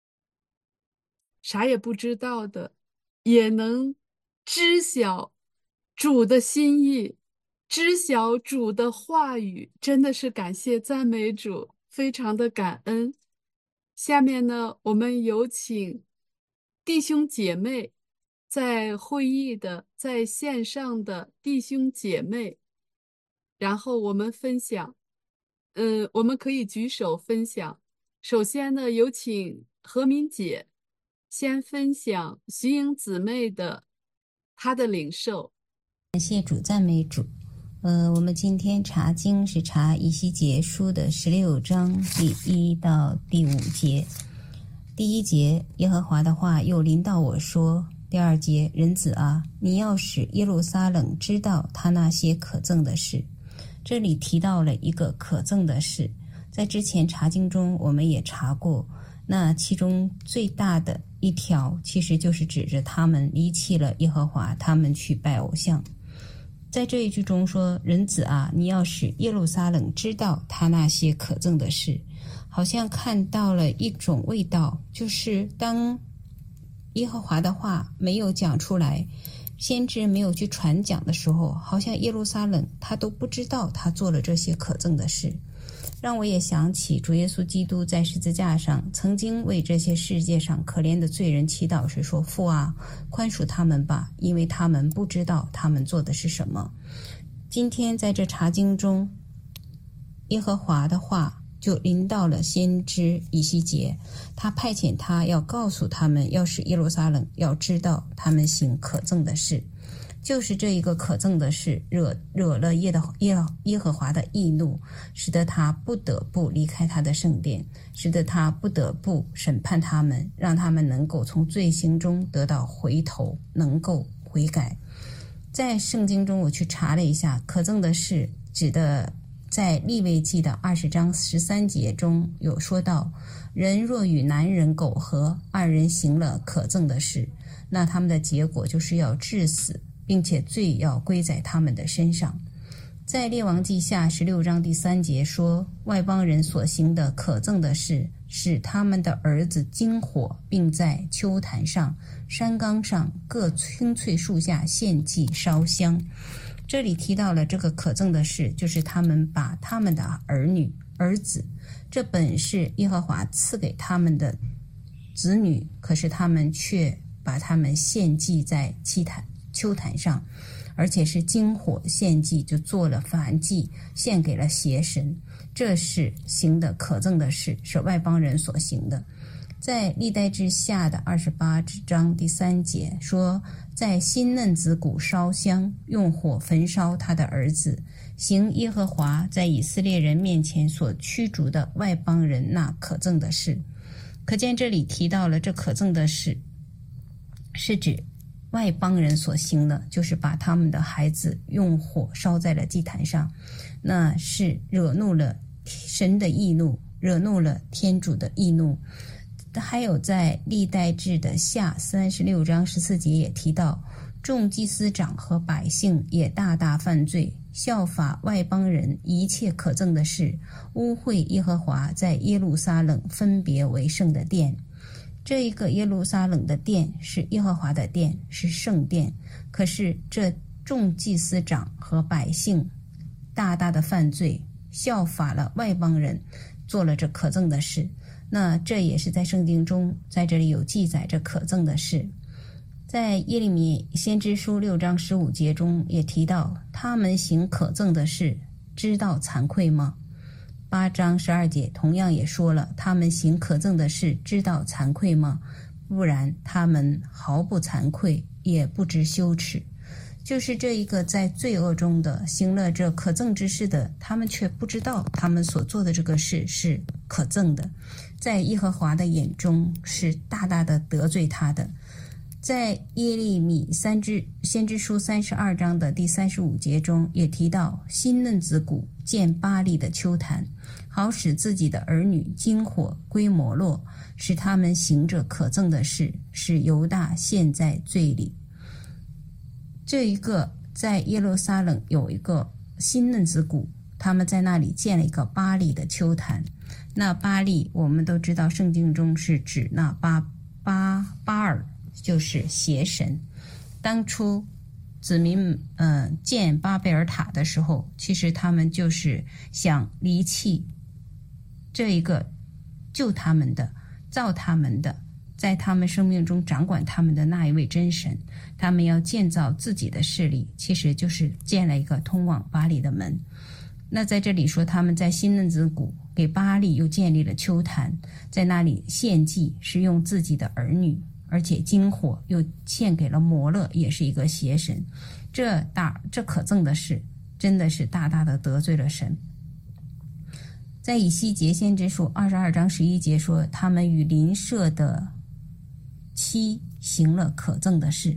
啥也不知道的，也能知晓主的心意，知晓主的话语，真的是感谢赞美主，非常的感恩。下面呢，我们有请弟兄姐妹，在会议的在线上的弟兄姐妹，然后我们分享，嗯，我们可以举手分享。首先呢，有请何敏姐先分享徐颖姊妹的她的领受。 感谢主，赞美主。呃，我们今天查经是查以西结书的十六章第一到第五节。第一节，耶和华的话又临到我说。第二节，人子啊，你要使耶路撒冷知道他那些可憎的事。 这里提到了一个可憎的事，在之前查经中我们也查过，那其中最大的一条其实就是指着他们离弃了耶和华，他们去拜偶像。在这一句中说，人子啊，你要使耶路撒冷知道他那些可憎的事，好像看到了一种味道，就是当耶和华的话没有讲出来，先知没有去传讲的时候，好像耶路撒冷他都不知道他做了这些可憎的事。让我也想起主耶稣基督在十字架上曾经为这些世界上可怜的罪人祈祷时说，父啊，宽恕他们吧，因为他们不知道他们做的是什么。今天在这查经中，耶和华的话就临到了先知以西结，他派遣他要告诉他们，要使耶路撒冷要知道他们行可憎的事。就是这一个可憎的事惹惹了耶的耶耶和华的义怒，使得他不得不离开他的圣殿，使得他不得不审判他们，让他们能够从罪行中得到回头，能够悔改。在圣经中我去查了一下，可憎的事指的在利未记的二十章十三节中有说到，人若与男人苟合，二人行了可憎的事，那他们的结果就是要致死，并且罪要归在他们的身上。在列王记下十六章第三节说，外邦人所行的可憎的事，使他们的儿子经火，并在丘坛上、山冈上各青翠树下献祭烧香。这里提到了这个可憎的事，就是他们把他们的儿女、儿子，这本是耶和华赐给他们的子女，可是他们却把他们献祭在祭坛丘坛上，而且是经火献祭，就做了燔祭，献给了邪神。这是行的可憎的事，是外邦人所行的。在历代志下的二十八章第三节说，在新嫩子谷烧香，用火焚烧他的儿子，行耶和华在以色列人面前所驱逐的外邦人那可憎的事。可见这里提到了这可憎的事，是指外邦人所行的，就是把他们的孩子用火烧在了祭坛上，那是惹怒了神的义怒，惹怒了天主的义怒。还有在历代志的下三十六章十四节也提到，众祭司长和百姓也大大犯罪，效法外邦人一切可憎的事，污秽耶和华在耶路撒冷分别为圣的殿。这一个耶路撒冷的殿是耶和华的殿，是圣殿，可是这众祭司长和百姓大大的犯罪，效法了外邦人，做了这可憎的事。那这也是在圣经中在这里有记载这可憎的事。在耶利米先知书六章十五节中也提到，他们行可憎的事，知道惭愧吗？八章十二节同样也说了，他们行可憎的事，知道惭愧吗？不然他们毫不惭愧，也不知羞耻。就是这一个在罪恶中的行了这可憎之事的，他们却不知道他们所做的这个事是可憎的，在耶和华的眼中是大大的得罪他的。在耶利米三之先知书三十二章的第三十五节中也提到，新嫩子谷建巴力的丘坛，好使自己的儿女经火归摩洛，使他们行着可憎的事，使犹大陷在罪里。这一个在耶路撒冷有一个新嫩子谷，他们在那里建了一个巴力的丘坛。那巴力我们都知道圣经中是指那巴巴巴尔，就是邪神。当初子民呃建巴贝尔塔的时候，其实他们就是想离弃这一个救他们的、造他们的、在他们生命中掌管他们的那一位真神，他们要建造自己的势力，其实就是建了一个通往巴力的门。那在这里说，他们在新嫩子谷给巴力又建立了丘坛，在那里献祭是用自己的儿女，而且经火又献给了摩勒，也是一个邪神。这大这可憎的事，真的是大大的得罪了神。在以西结先知书二十二章十一节说，他们与邻舍的妻行了可憎的事。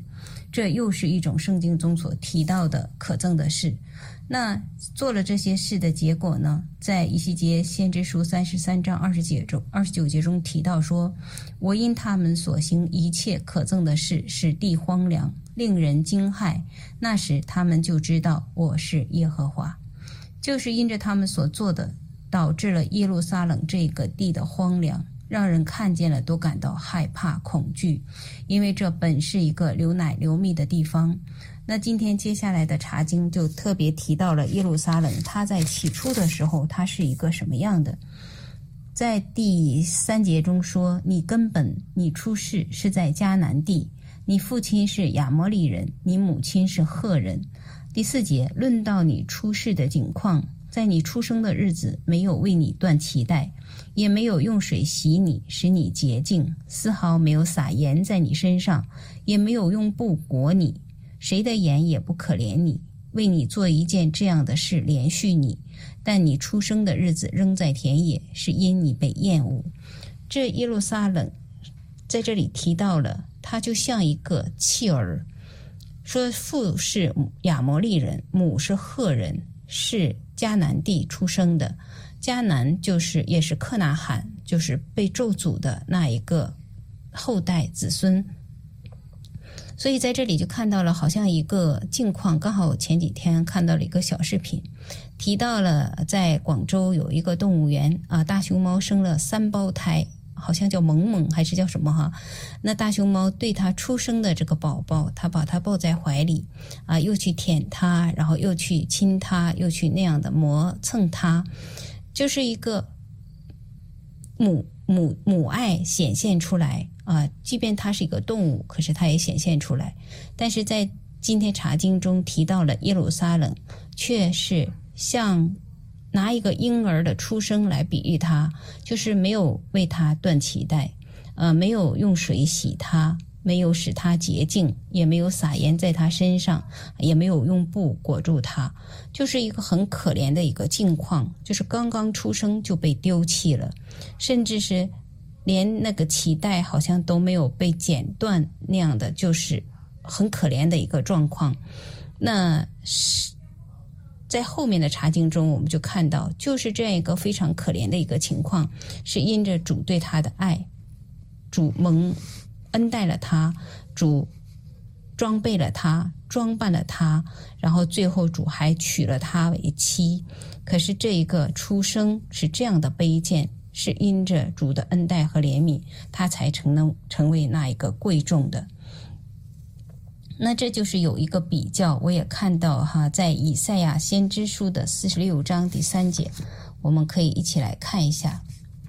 这又是一种圣经中所提到的可憎的事。那做了这些事的结果呢，在以西结先知书三十三章二十节中二十九节中提到说，我因他们所行一切可憎的事，使地荒凉，令人惊骇，那时他们就知道我是耶和华。就是因着他们所做的，导致了耶路撒冷这个地的荒凉，让人看见了都感到害怕恐惧，因为这本是一个流奶流蜜的地方。那今天接下来的查经就特别提到了耶路撒冷，它在起初的时候它是一个什么样的。在第三节中说，你根本你出世是在迦南地，你父亲是亚摩利人，你母亲是赫人。第四节论到你出世的景况，在你出生的日子，没有为你断脐带，也没有用水洗你，使你洁净，丝毫没有撒盐在你身上，也没有用布裹你，谁的盐也不可怜你，为你做一件这样的事连续你，但你出生的日子仍在田野，是因你被厌恶。这耶路撒冷在这里提到了，它就像一个弃儿，说父是亚摩利人，母是赫人，是迦南地出生的。迦南就是也是克纳罕，就是被咒诅的那一个后代子孙。所以在这里就看到了好像一个境况，刚好前几天看到了一个小视频，提到了在广州有一个动物园啊，大熊猫生了三胞胎，好像叫萌萌还是叫什么哈？那大熊猫对它出生的这个宝宝，它把它抱在怀里啊，又去舔它，然后又去亲它，又去那样的磨蹭它，就是一个母母母爱显现出来啊。即便它是一个动物，可是它也显现出来。但是在今天查经中提到了耶路撒冷，却是像拿一个婴儿的出生来比喻它，就是没有为它断脐带，呃，没有用水洗它，没有使它洁净，也没有撒盐在它身上，也没有用布裹住它，就是一个很可怜的一个境况，就是刚刚出生就被丢弃了，甚至是连那个脐带好像都没有被剪断那样的，就是很可怜的一个状况。那是在后面的查经中，我们就看到就是这样一个非常可怜的一个情况，是因着主对他的爱，主蒙恩待了他，主装备了他，装扮了他，然后最后主还娶了他为妻。可是这一个出生是这样的卑贱，是因着主的恩待和怜悯，他才成能成为那一个贵重的。那这就是有一个比较，我也看到哈，在以赛亚先知书的四十六章第三节，我们可以一起来看一下。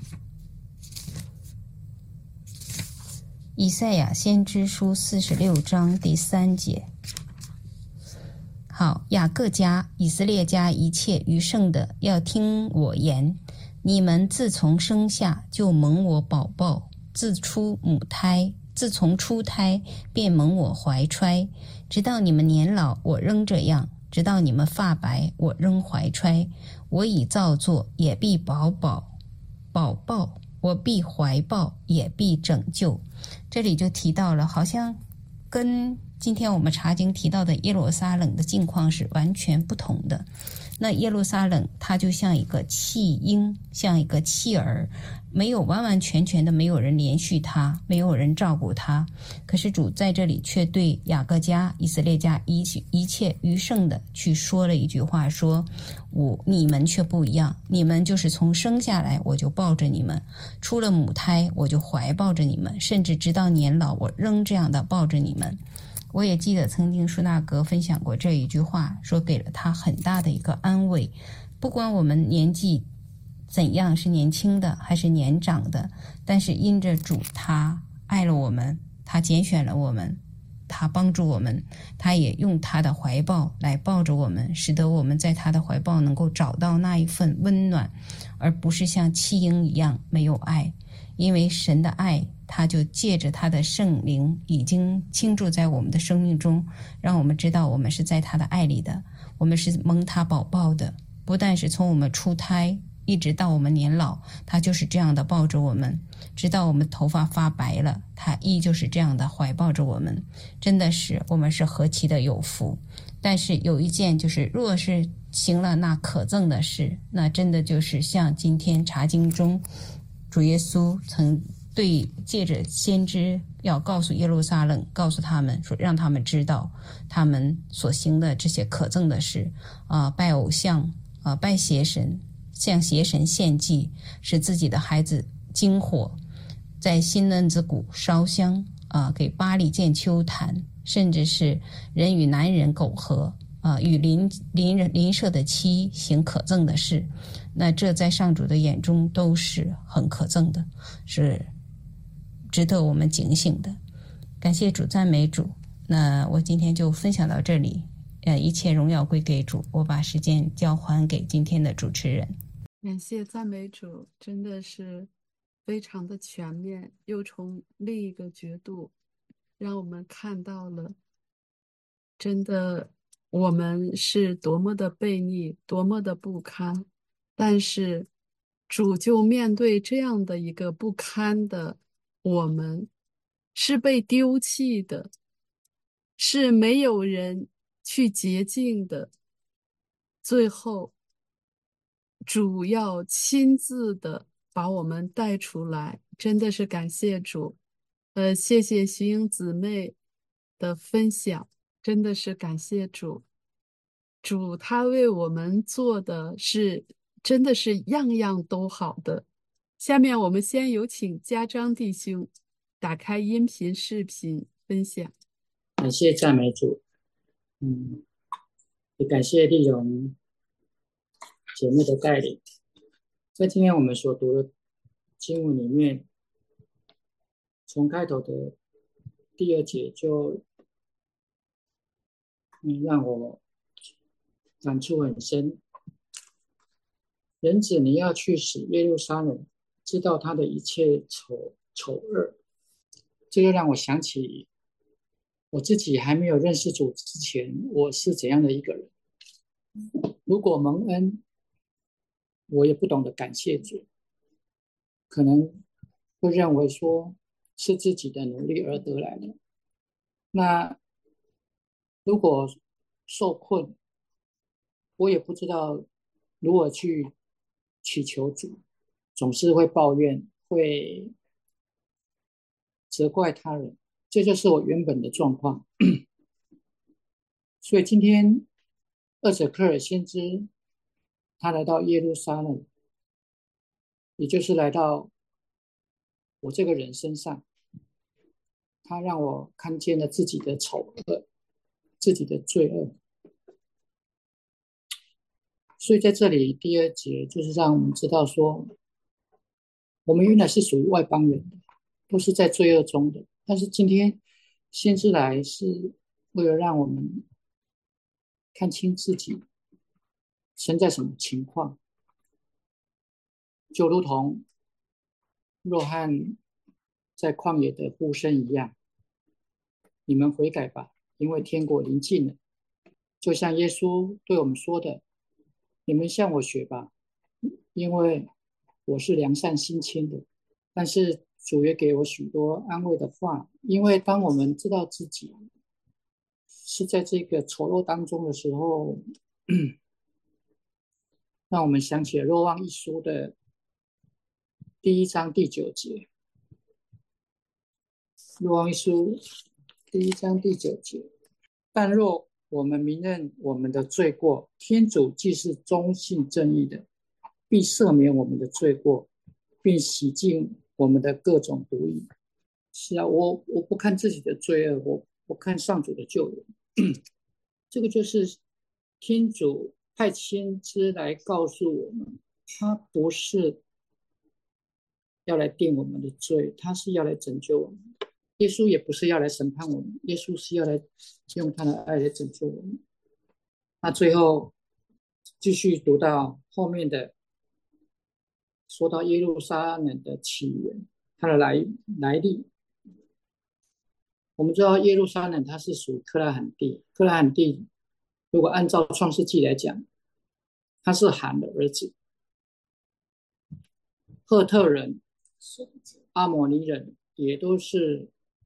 以赛亚先知书四十六章第三节。好，雅各家、以色列家一切余剩的要听我言，你们自从生下就蒙我宝宝，自出母胎自从出胎便蒙我怀揣，直到你们年老我仍这样，直到你们发白我仍怀揣，我已造作也必保保保抱，我必怀抱也必拯救。这里就提到了，好像跟今天我们查经提到的耶路撒冷的境况是完全不同的。那耶路撒冷它就像一个弃婴，像一个弃儿，没有完完全全的没有人连续他，没有人照顾他。可是主在这里却对雅各家、以色列家一切一切余剩的去说了一句话，说我你们却不一样，你们就是从生下来我就抱着你们，出了母胎我就怀抱着你们，甚至直到年老我仍这样的抱着你们。我也记得曾经舒纳格分享过这一句话，说给了他很大的一个安慰。不管我们年纪怎样，是年轻的还是年长的，但是因着主他爱了我们，他拣选了我们，他帮助我们，他也用他的怀抱来抱着我们，使得我们在他的怀抱能够找到那一份温暖，而不是像弃婴一样没有爱。因为神的爱，他就借着他的圣灵已经倾注在我们的生命中，让我们知道我们是在他的爱里的，我们是蒙他宝宝的。不但是从我们出胎一直到我们年老，他就是这样的抱着我们，直到我们头发发白了，他依旧是这样的怀抱着我们。真的是我们是何其的有福。但是有一件就是，若是行了那可憎的事，那真的就是像今天查经中主耶稣曾对借着先知要告诉耶路撒冷，告诉他们说，让他们知道他们所行的这些可憎的事啊、呃，拜偶像啊、呃，拜邪神，向邪神献祭，使自己的孩子经火，在新嫩子谷烧香啊、呃，给巴力建丘坛，甚至是人与男人苟合啊、呃，与邻邻人邻舍的妻行可憎的事，那这在上主的眼中都是很可憎的，是值得我们警醒的。感谢主，赞美主。那我今天就分享到这里，呃，一切荣耀归给主。我把时间交还给今天的主持人。 感谢赞美主，真的是非常的全面，又从另一个角度让我们看到了，真的我们是多么的悖逆，多么的不堪，但是主就面对这样的一个不堪的我们，是被丢弃的，是没有人去洁净的，最后主要亲自的把我们带出来，真的是感谢主。呃，谢谢徐英姊妹的分享，真的是感谢主。主他为我们做的是，真的是样样都好的。下面我们先有请家章弟兄打开音频视频分享。 感谢赞美主，嗯，也感谢丽蓉姐妹的带领。在今天我们所读的经文里面，从开头的第二节就，嗯，让我感触很深。人子，你要去使耶路撒冷知道他的一切丑丑恶。这又让我想起我自己还没有认识主之前，我是怎样的一个人。如果蒙恩，我也不懂得感谢主，可能会认为说是自己的努力而得来的。那如果受困，我也不知道如何去祈求主，总是会抱怨，会责怪他人，这就是我原本的状况。所以今天厄则克尔先知他来到耶路撒冷，也就是来到我这个人身上，他让我看见了自己的丑恶，自己的罪恶。所以在这里第二节就是让我们知道说，我们原来是属于外邦人的，都是在罪恶中的，但是今天先知来是为了让我们看清自己身在什么情况，就如同若翰在旷野的呼声一样，你们悔改吧，因为天国临近了。就像耶稣对我们说的，你们向我学吧，因为我是良善心谦的。但是主也给我许多安慰的话，因为当我们知道自己是在这个丑陋当中的时候，让我们想起了若望一书的第一章第九节。若望一书第一章第九节，但若我们明认我们的罪过，天主既是忠信正义的，必赦免我们的罪过，并洗净我们的各种毒瘾。是啊，我我不看自己的罪恶，我我看上主的救援。这个就是天主派先知来告诉我们，他不是要来定我们的罪，他是要来拯救我们。耶稣也不是要来审判我们，耶稣是要来用他的爱来拯救我们。那最后继续读到后面的，说到耶路撒冷的起源，它的来来历。我们知道耶路撒冷它是属于克拉罕地，克拉罕地如果按照创世纪来讲，他是含的儿子。 赫特人、阿摩尼人也都是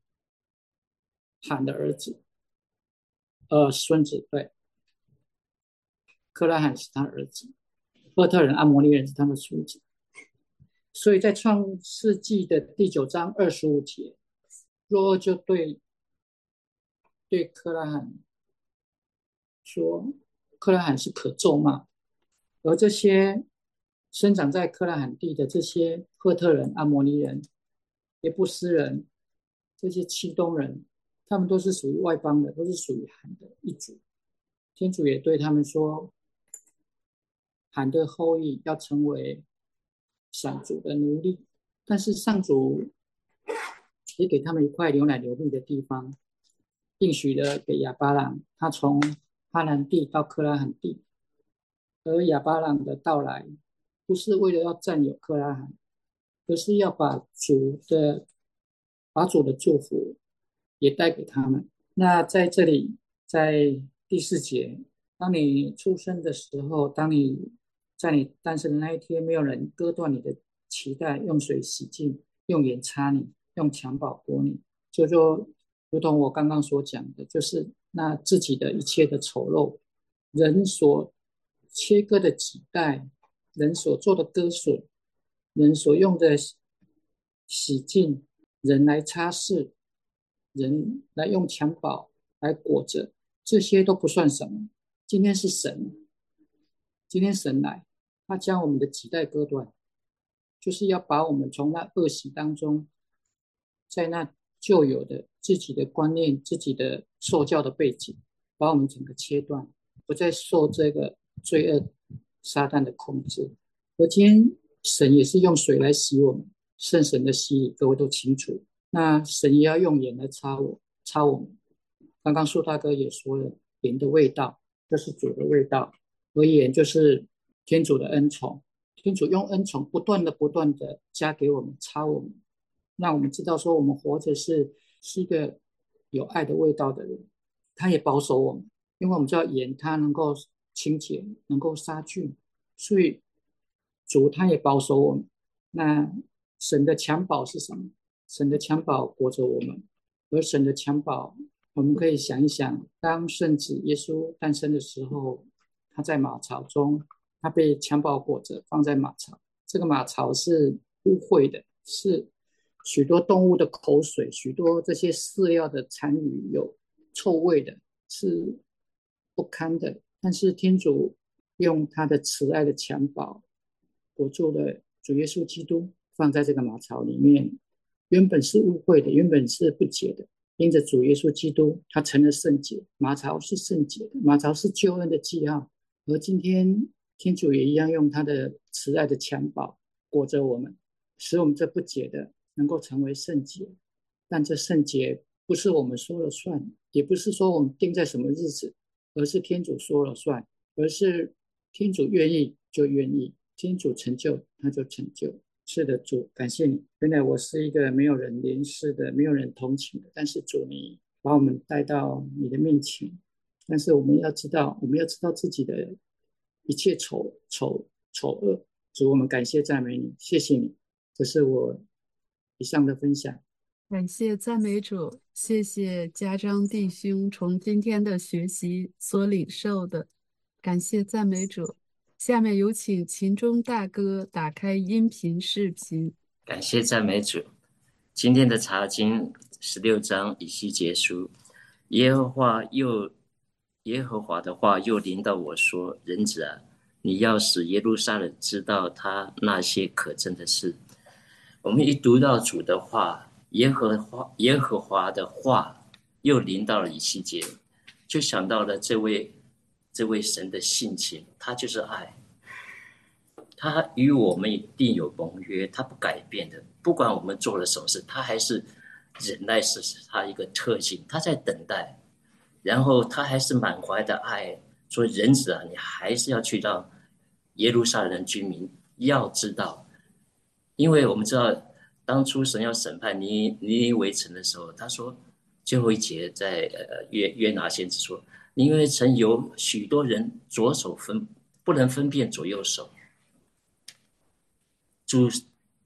罕的儿子，呃，孙子。对，克拉罕是他的儿子，赫特人、阿摩尼人是他的孙子。所以在创世纪的第九章二十五节，若二就对对克拉罕说，克拉罕是可咒骂，而这些生长在克拉罕地的这些赫特人、阿摩尼人、耶布斯人、这些契东人，他们都是属于外邦的，都是属于罕的一族。天主也对他们说，罕的后裔要成为上主的奴隶，但是上主也给他们一块牛奶流蜜的地方，应许了给亚巴郎，他从哈兰地到克拉罕地，而亚巴郎的到来不是为了要占有克拉罕，而是要把主的把主的祝福也带给他们。那在这里，在第四节，当你出生的时候，当你在你诞生的那一天，没有人割断你的脐带，用水洗净，用盐擦你，用襁褓裹你，就就如同我刚刚所讲的，就是那自己的一切的丑陋，人所切割的脐带，人所做的割损，人所用的洗净，人来擦拭，人来用襁褓来裹着，这些都不算什么。今天是神，今天神来，他将我们的脐带割断，就是要把我们从那恶习当中，在那旧有的自己的观念、自己的受教的背景，把我们整个切断，不再受这个罪恶撒旦的控制。而今天神也是用水来洗我们，圣神的洗礼，各位都清楚。那神也要用盐来擦我，擦我们。刚刚苏大哥也说了，盐的味道就是主的味道，而盐就是天主的恩宠。天主用恩宠不断的、不断的加给我们，擦我们，让我们知道说我们活着是是一个有爱的味道的人。他也保守我们，因为我们知道盐它能够清洁，能够杀菌，所以主他也保守我们。那神的襁褓是什么？神的襁褓裹着我们，而神的襁褓，我们可以想一想，当圣子耶稣诞生的时候，他在马槽中，他被襁褓裹着放在马槽，这个马槽是污秽的，是许多动物的口水，许多这些饲料的残余，有臭味的，是不堪的。但是天主用他的慈爱的襁褓裹住了主耶稣基督，放在这个马槽里面，原本是污秽的，原本是不洁的，因着主耶稣基督，他成了圣洁。马槽是圣洁的，马槽是救恩的记号。而今天天主也一样用他的慈爱的襁褓裹着我们，使我们这不洁的能够成为圣洁。但这圣洁不是我们说了算，也不是说我们定在什么日子，而是天主说了算，而是天主愿意就愿意，天主成就他就成就。是的，主，感谢你。原来我是一个没有人怜视的，没有人同情的，但是主，你把我们带到你的面前。但是我们要知道，我们要知道自己的一切丑丑丑恶。主，我们感谢赞美你，谢谢你。这是我以上的分享。 感谢赞美主，谢谢家章弟兄从今天的学习所领受的，感谢赞美主。下面有请秦钟大哥打开音频视频。 感谢赞美主。今天的查经十六章以西结书，耶和华又耶和华的话又临到我说：人子啊，你要使耶路撒冷知道他那些可憎的事。我们一读到主的话，耶和华耶和华的话又临到了以西结，就想到了这位这位神的性情，他就是爱，他与我们一定有盟约，他不改变的。不管我们做了什么事，他还是忍耐，是他一个特性，他在等待，然后他还是满怀的爱，说人子啊，你还是要去到耶路撒冷居民要知道，因为我们知道当初神要审判尼尼尼微城的时候，他说最后一节在呃约约拿先知说，尼尼微城有许多人左手分不能分辨左右手，主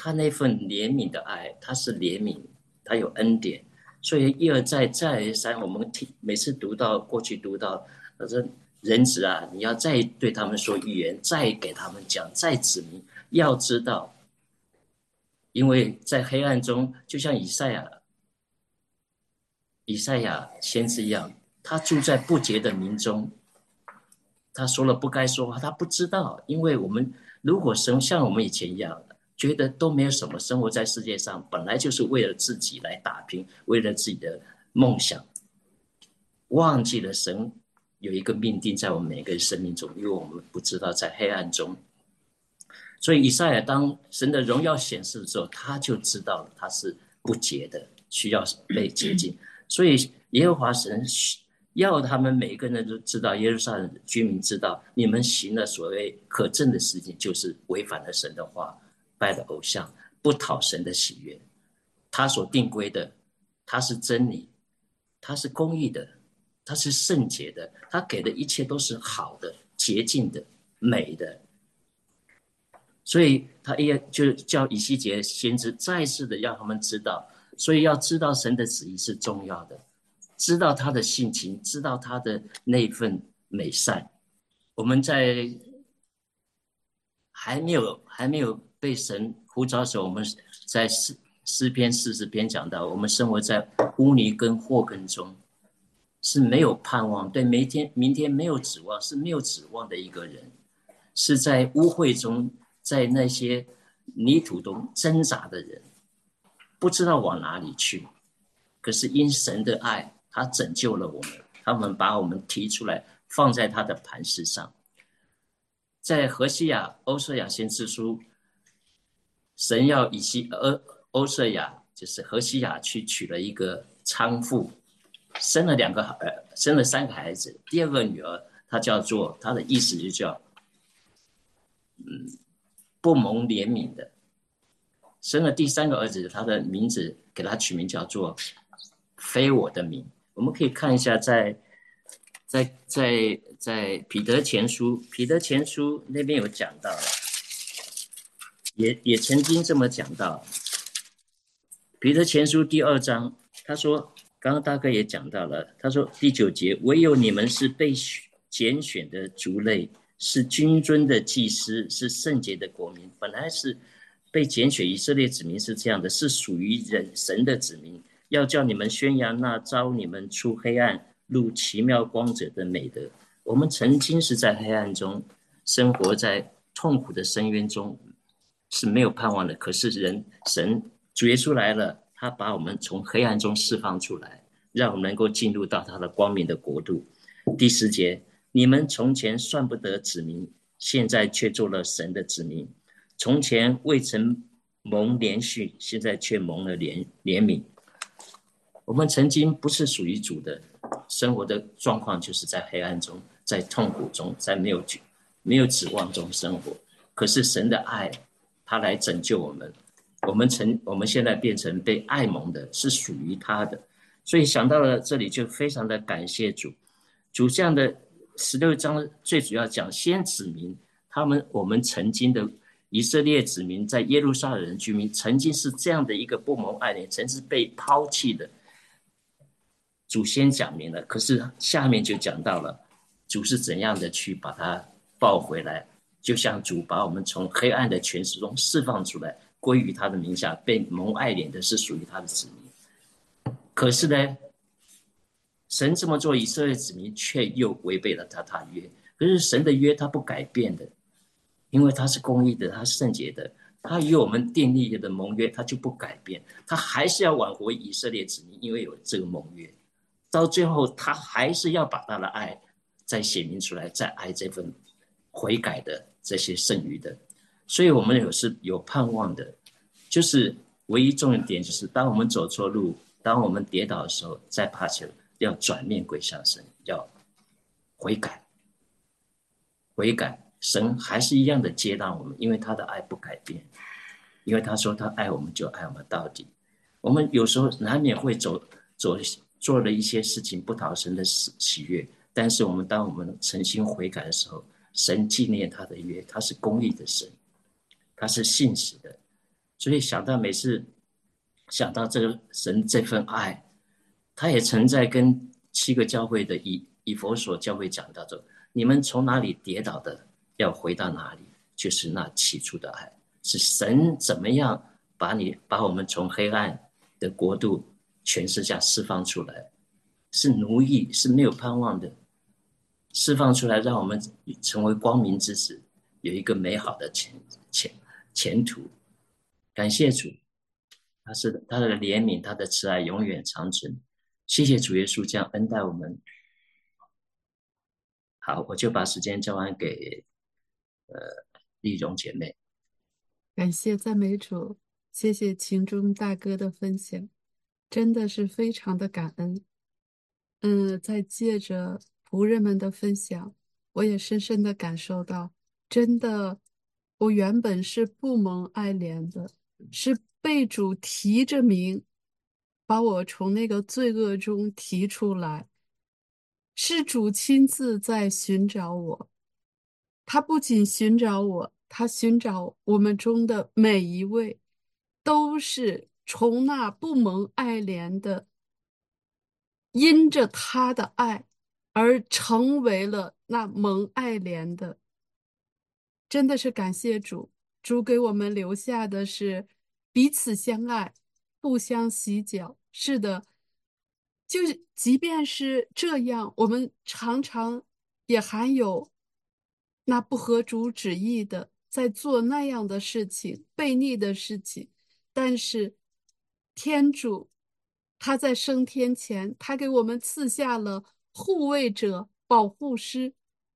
他那份怜悯的爱，他是怜悯，他有恩典，所以一而再再而三，我们听每次读到过去读到，他说人子啊，你要再对他们说预言，再给他们讲，再指明，要知道，因为在黑暗中，就像以赛亚以赛亚先知一样，他住在不洁的民中，他说了不该说话，他不知道，因为我们如果生像我们以前一样，觉得都没有什么，生活在世界上本来就是为了自己来打拼，为了自己的梦想，忘记了神有一个命定在我们每个人生命中，因为我们不知道在黑暗中。所以以赛亚当神的荣耀显示之后，他就知道了他是不洁的，需要被洁净。所以耶和华神要他们每一个人都知道，耶路撒冷的居民知道，你们行了所谓可憎的事情，就是违反了神的话，拜了偶像，不讨神的喜悦。他所定规的，他是真理，他是公义的，他是圣洁的，他给的一切都是好的、洁净的、美的。所以他也就叫以西结先知再次的让他们知道，所以要知道神的旨意是重要的，知道他的性情，知道他的那份美善。我们在还没有还没有被神呼召的时候，我们在诗诗篇四十篇讲到，我们生活在污泥跟祸根中，是没有盼望，对明天明天没有指望，是没有指望的一个人，是在污秽中，在那些泥土中挣扎的人，不知道往哪里去。可是因神的爱，他拯救了我们，他们把我们提出来，放在他的磐石上。在何西亚、欧瑟亚先知书，神要以西欧欧瑟亚，就是何西亚去娶了一个娼妇，生了两个呃，生了三个孩子。第二个女儿，她叫做，她的意思就叫，嗯，不蒙怜悯的。生了第三个儿子，他的名字给他取名叫做非我的名。我们可以看一下在，在在在在彼得前书，彼得前书那边有讲到，也也曾经这么讲到。彼得前书第二章，他说，刚刚大哥也讲到了，他说第九节，唯有你们是被拣选的族类，是君尊的祭司，是圣洁的国民。本来是被拣选，以色列子民是这样的，是属于人神的子民，要叫你们宣扬那召你们出黑暗入奇妙光者的美德。我们曾经是在黑暗中生活在痛苦的深渊中，是没有盼望的。可是人神主耶稣来了，他把我们从黑暗中释放出来，让我们能够进入到他的光明的国度。第十节，你们从前算不得子民，现在却做了神的子民。从前未曾蒙怜恤，现在却蒙了怜怜悯。我们曾经不是属于主的，生活的状况就是在黑暗中，在痛苦中，在没有没有指望中生活。可是神的爱，他来拯救我们，我们曾我们现在变成被爱蒙的，是属于他的。所以想到了这里，就非常的感谢主。主这样的十六章最主要讲先指明他们，我们曾经的以色列子民，在耶路撒冷居民，曾经是这样的一个不蒙爱怜，曾是被抛弃的。主先讲明了，可是下面就讲到了主是怎样的去把他抱回来，就像主把我们从黑暗的权势中释放出来，归于他的名下，被蒙爱怜的是属于他的子民。可是呢，神这么做，以色列子民却又违背了他他约。可是神的约他不改变的，因为他是公义的，他是圣洁的，他与我们订立的盟约他就不改变，他还是要挽回以色列子民，因为有这个盟约。到最后他还是要把他的爱再显明出来，再爱这份悔改的这些剩余的。所以我们有是有盼望的，就是唯一重点就是当我们走错路，当我们跌倒的时候，再爬起来，要转面归向神，要悔改悔改，神还是一样的接纳我们，因为他的爱不改变，因为他说他爱我们就爱我们到底。我们有时候难免会走走做了一些事情不讨神的喜悦，但是我们当我们诚心悔改的时候，神纪念他的约，他是公义的神，他是信实的。 所以想到每次想到这个神这份爱，他也曾在跟七个教会的以以弗所教会讲到说，你们从哪里跌倒的，要回到哪里，就是那起初的爱，是神怎么样把你把我们从黑暗的国度权势下释放出来，是奴役，是没有盼望的，释放出来，让我们成为光明之子，有一个美好的前前前途。感谢主，他是他的怜悯，他的慈爱永远长存。谢谢主耶稣这样恩待我们。好，我就把时间交还给呃丽蓉姐妹。 感谢赞美主，谢谢秦中大哥的分享，真的是非常的感恩。嗯，在借着仆人们的分享，我也深深的感受到，真的，我原本是不蒙爱怜的，是被主提着名，把我从那个罪恶中提出来，是主亲自在寻找我。他不仅寻找我，他寻找我们中的每一位，都是从那不蒙爱怜的，因着他的爱而成为了那蒙爱怜的。真的是感谢主，主给我们留下的是彼此相爱，互相洗脚。是的，就是即便是这样，我们常常也还有那不合主旨意的，在做那样的事情，悖逆的事情。但是天主他在升天前，他给我们赐下了护卫者、保护师。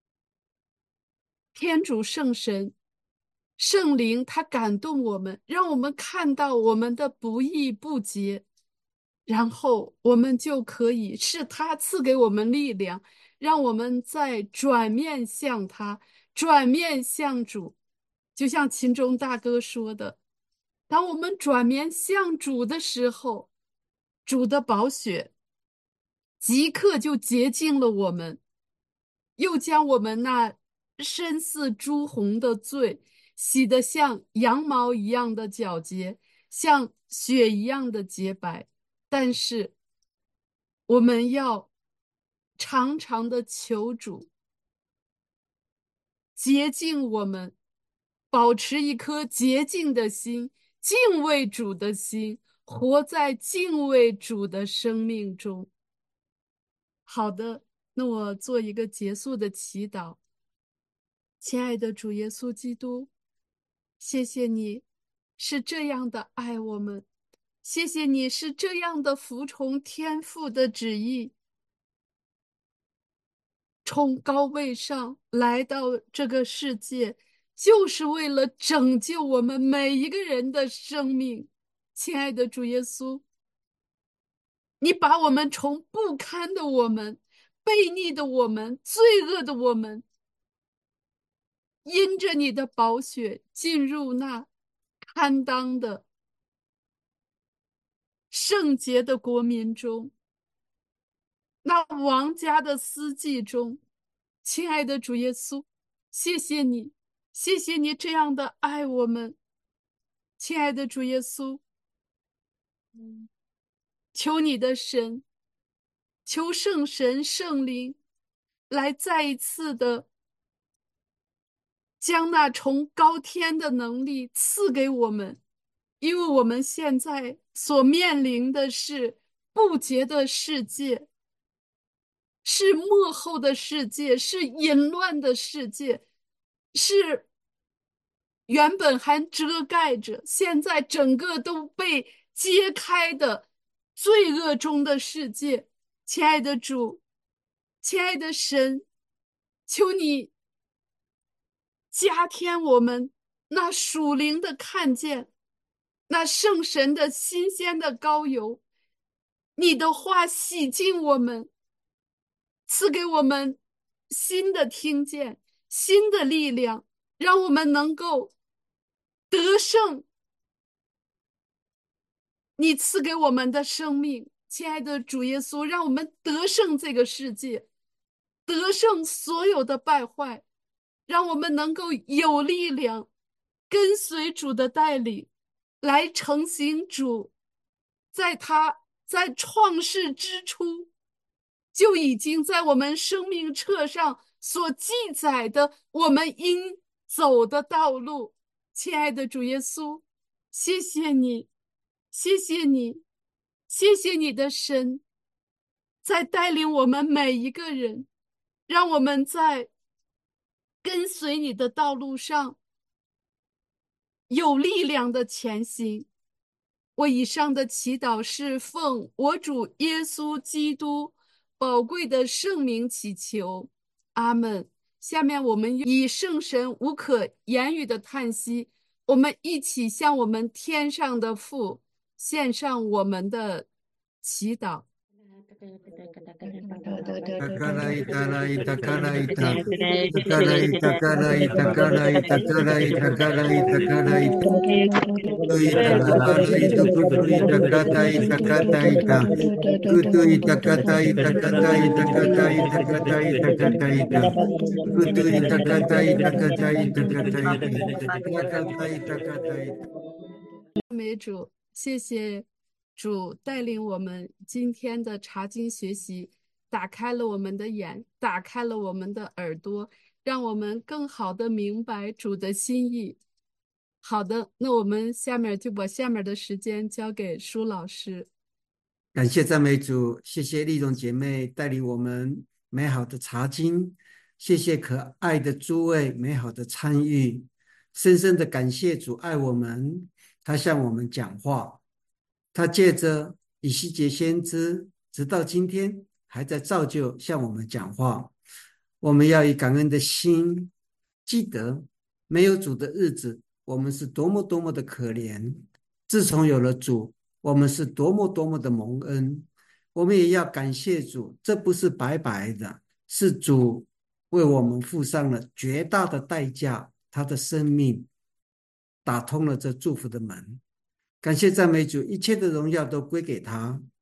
天主圣神、圣灵，他感动我们，让我们看到我们的不义不洁，然后我们就可以，是他赐给我们力量，让我们再转面向他，转面向主。就像秦中大哥说的，当我们转面向主的时候，主的宝血即刻就洁净了我们，又将我们那深似朱红的罪洗得像羊毛一样的皎洁，像雪一样的洁白。但是我们要常常的求主洁净我们，保持一颗洁净的心，敬畏主的心，活在敬畏主的生命中。好的，那我做一个结束的祈祷。亲爱的主耶稣基督，谢谢你是这样的爱我们，谢谢你是这样的服从天父的旨意，从高位上来到这个世界，就是为了拯救我们每一个人的生命。亲爱的主耶稣，你把我们从不堪的我们、悖逆的我们、罪恶的我们，因着你的宝血进入那堪当的圣洁的国民中，那王家的司祭中。亲爱的主耶稣，谢谢你，谢谢你这样的爱我们。亲爱的主耶稣，求你的神，求圣神圣灵来再一次的将那从高天的能力赐给我们，因为我们现在所面临的是不洁的世界，是末后的世界，是淫乱的世界，是原本还遮盖着，现在整个都被揭开的罪恶中的世界。亲爱的主，亲爱的神，求你加添我们那属灵的看见，那圣神的新鲜的膏油，你的话洗净我们，赐给我们新的听见，新的力量，让我们能够得胜你赐给我们的生命。亲爱的主耶稣，让我们得胜这个世界，得胜所有的败坏，让我们能够有力量跟随主的带领来成行主在他在创世之初就已经在我们生命册上所记载的我们应走的道路。亲爱的主耶稣，谢谢你，谢谢你，谢谢你的神在带领我们每一个人，让我们在跟随你的道路上有力量的前行。我以上的祈祷是奉我主耶稣基督宝贵的圣名祈求，阿们。下面我们以圣神无可言语的叹息，我们一起向我们天上的父献上我们的祈祷。 Takala itala itakala ita takala itakala itakala itakala itakala itakala ita kutu itakala ita kutu itakata itakata ita kutu itakata itakata itakata itakata itakata ita kutu itakata itakata itakata itakata itakata ita。 美主，谢谢主带领我们今天的查经学习，打开了我们的眼，打开了我们的耳朵，让我们更好的明白主的心意。好的，那我们下面就把下面的时间交给舒老师。 感谢赞美主，谢谢丽蓉姐妹带领我们美好的查经，谢谢可爱的诸位美好的参与，深深的感谢主爱我们，他向我们讲话，他借着以西结先知直到今天还在造就向我们讲话。我们要以感恩的心记得没有主的日子我们是多么多么的可怜，自从有了主我们是多么多么的蒙恩。我们也要感谢主，这不是白白的，是主为我们付上了绝大的代价，他的生命打通了这祝福的门。感谢赞美主，一切的荣耀都归给他。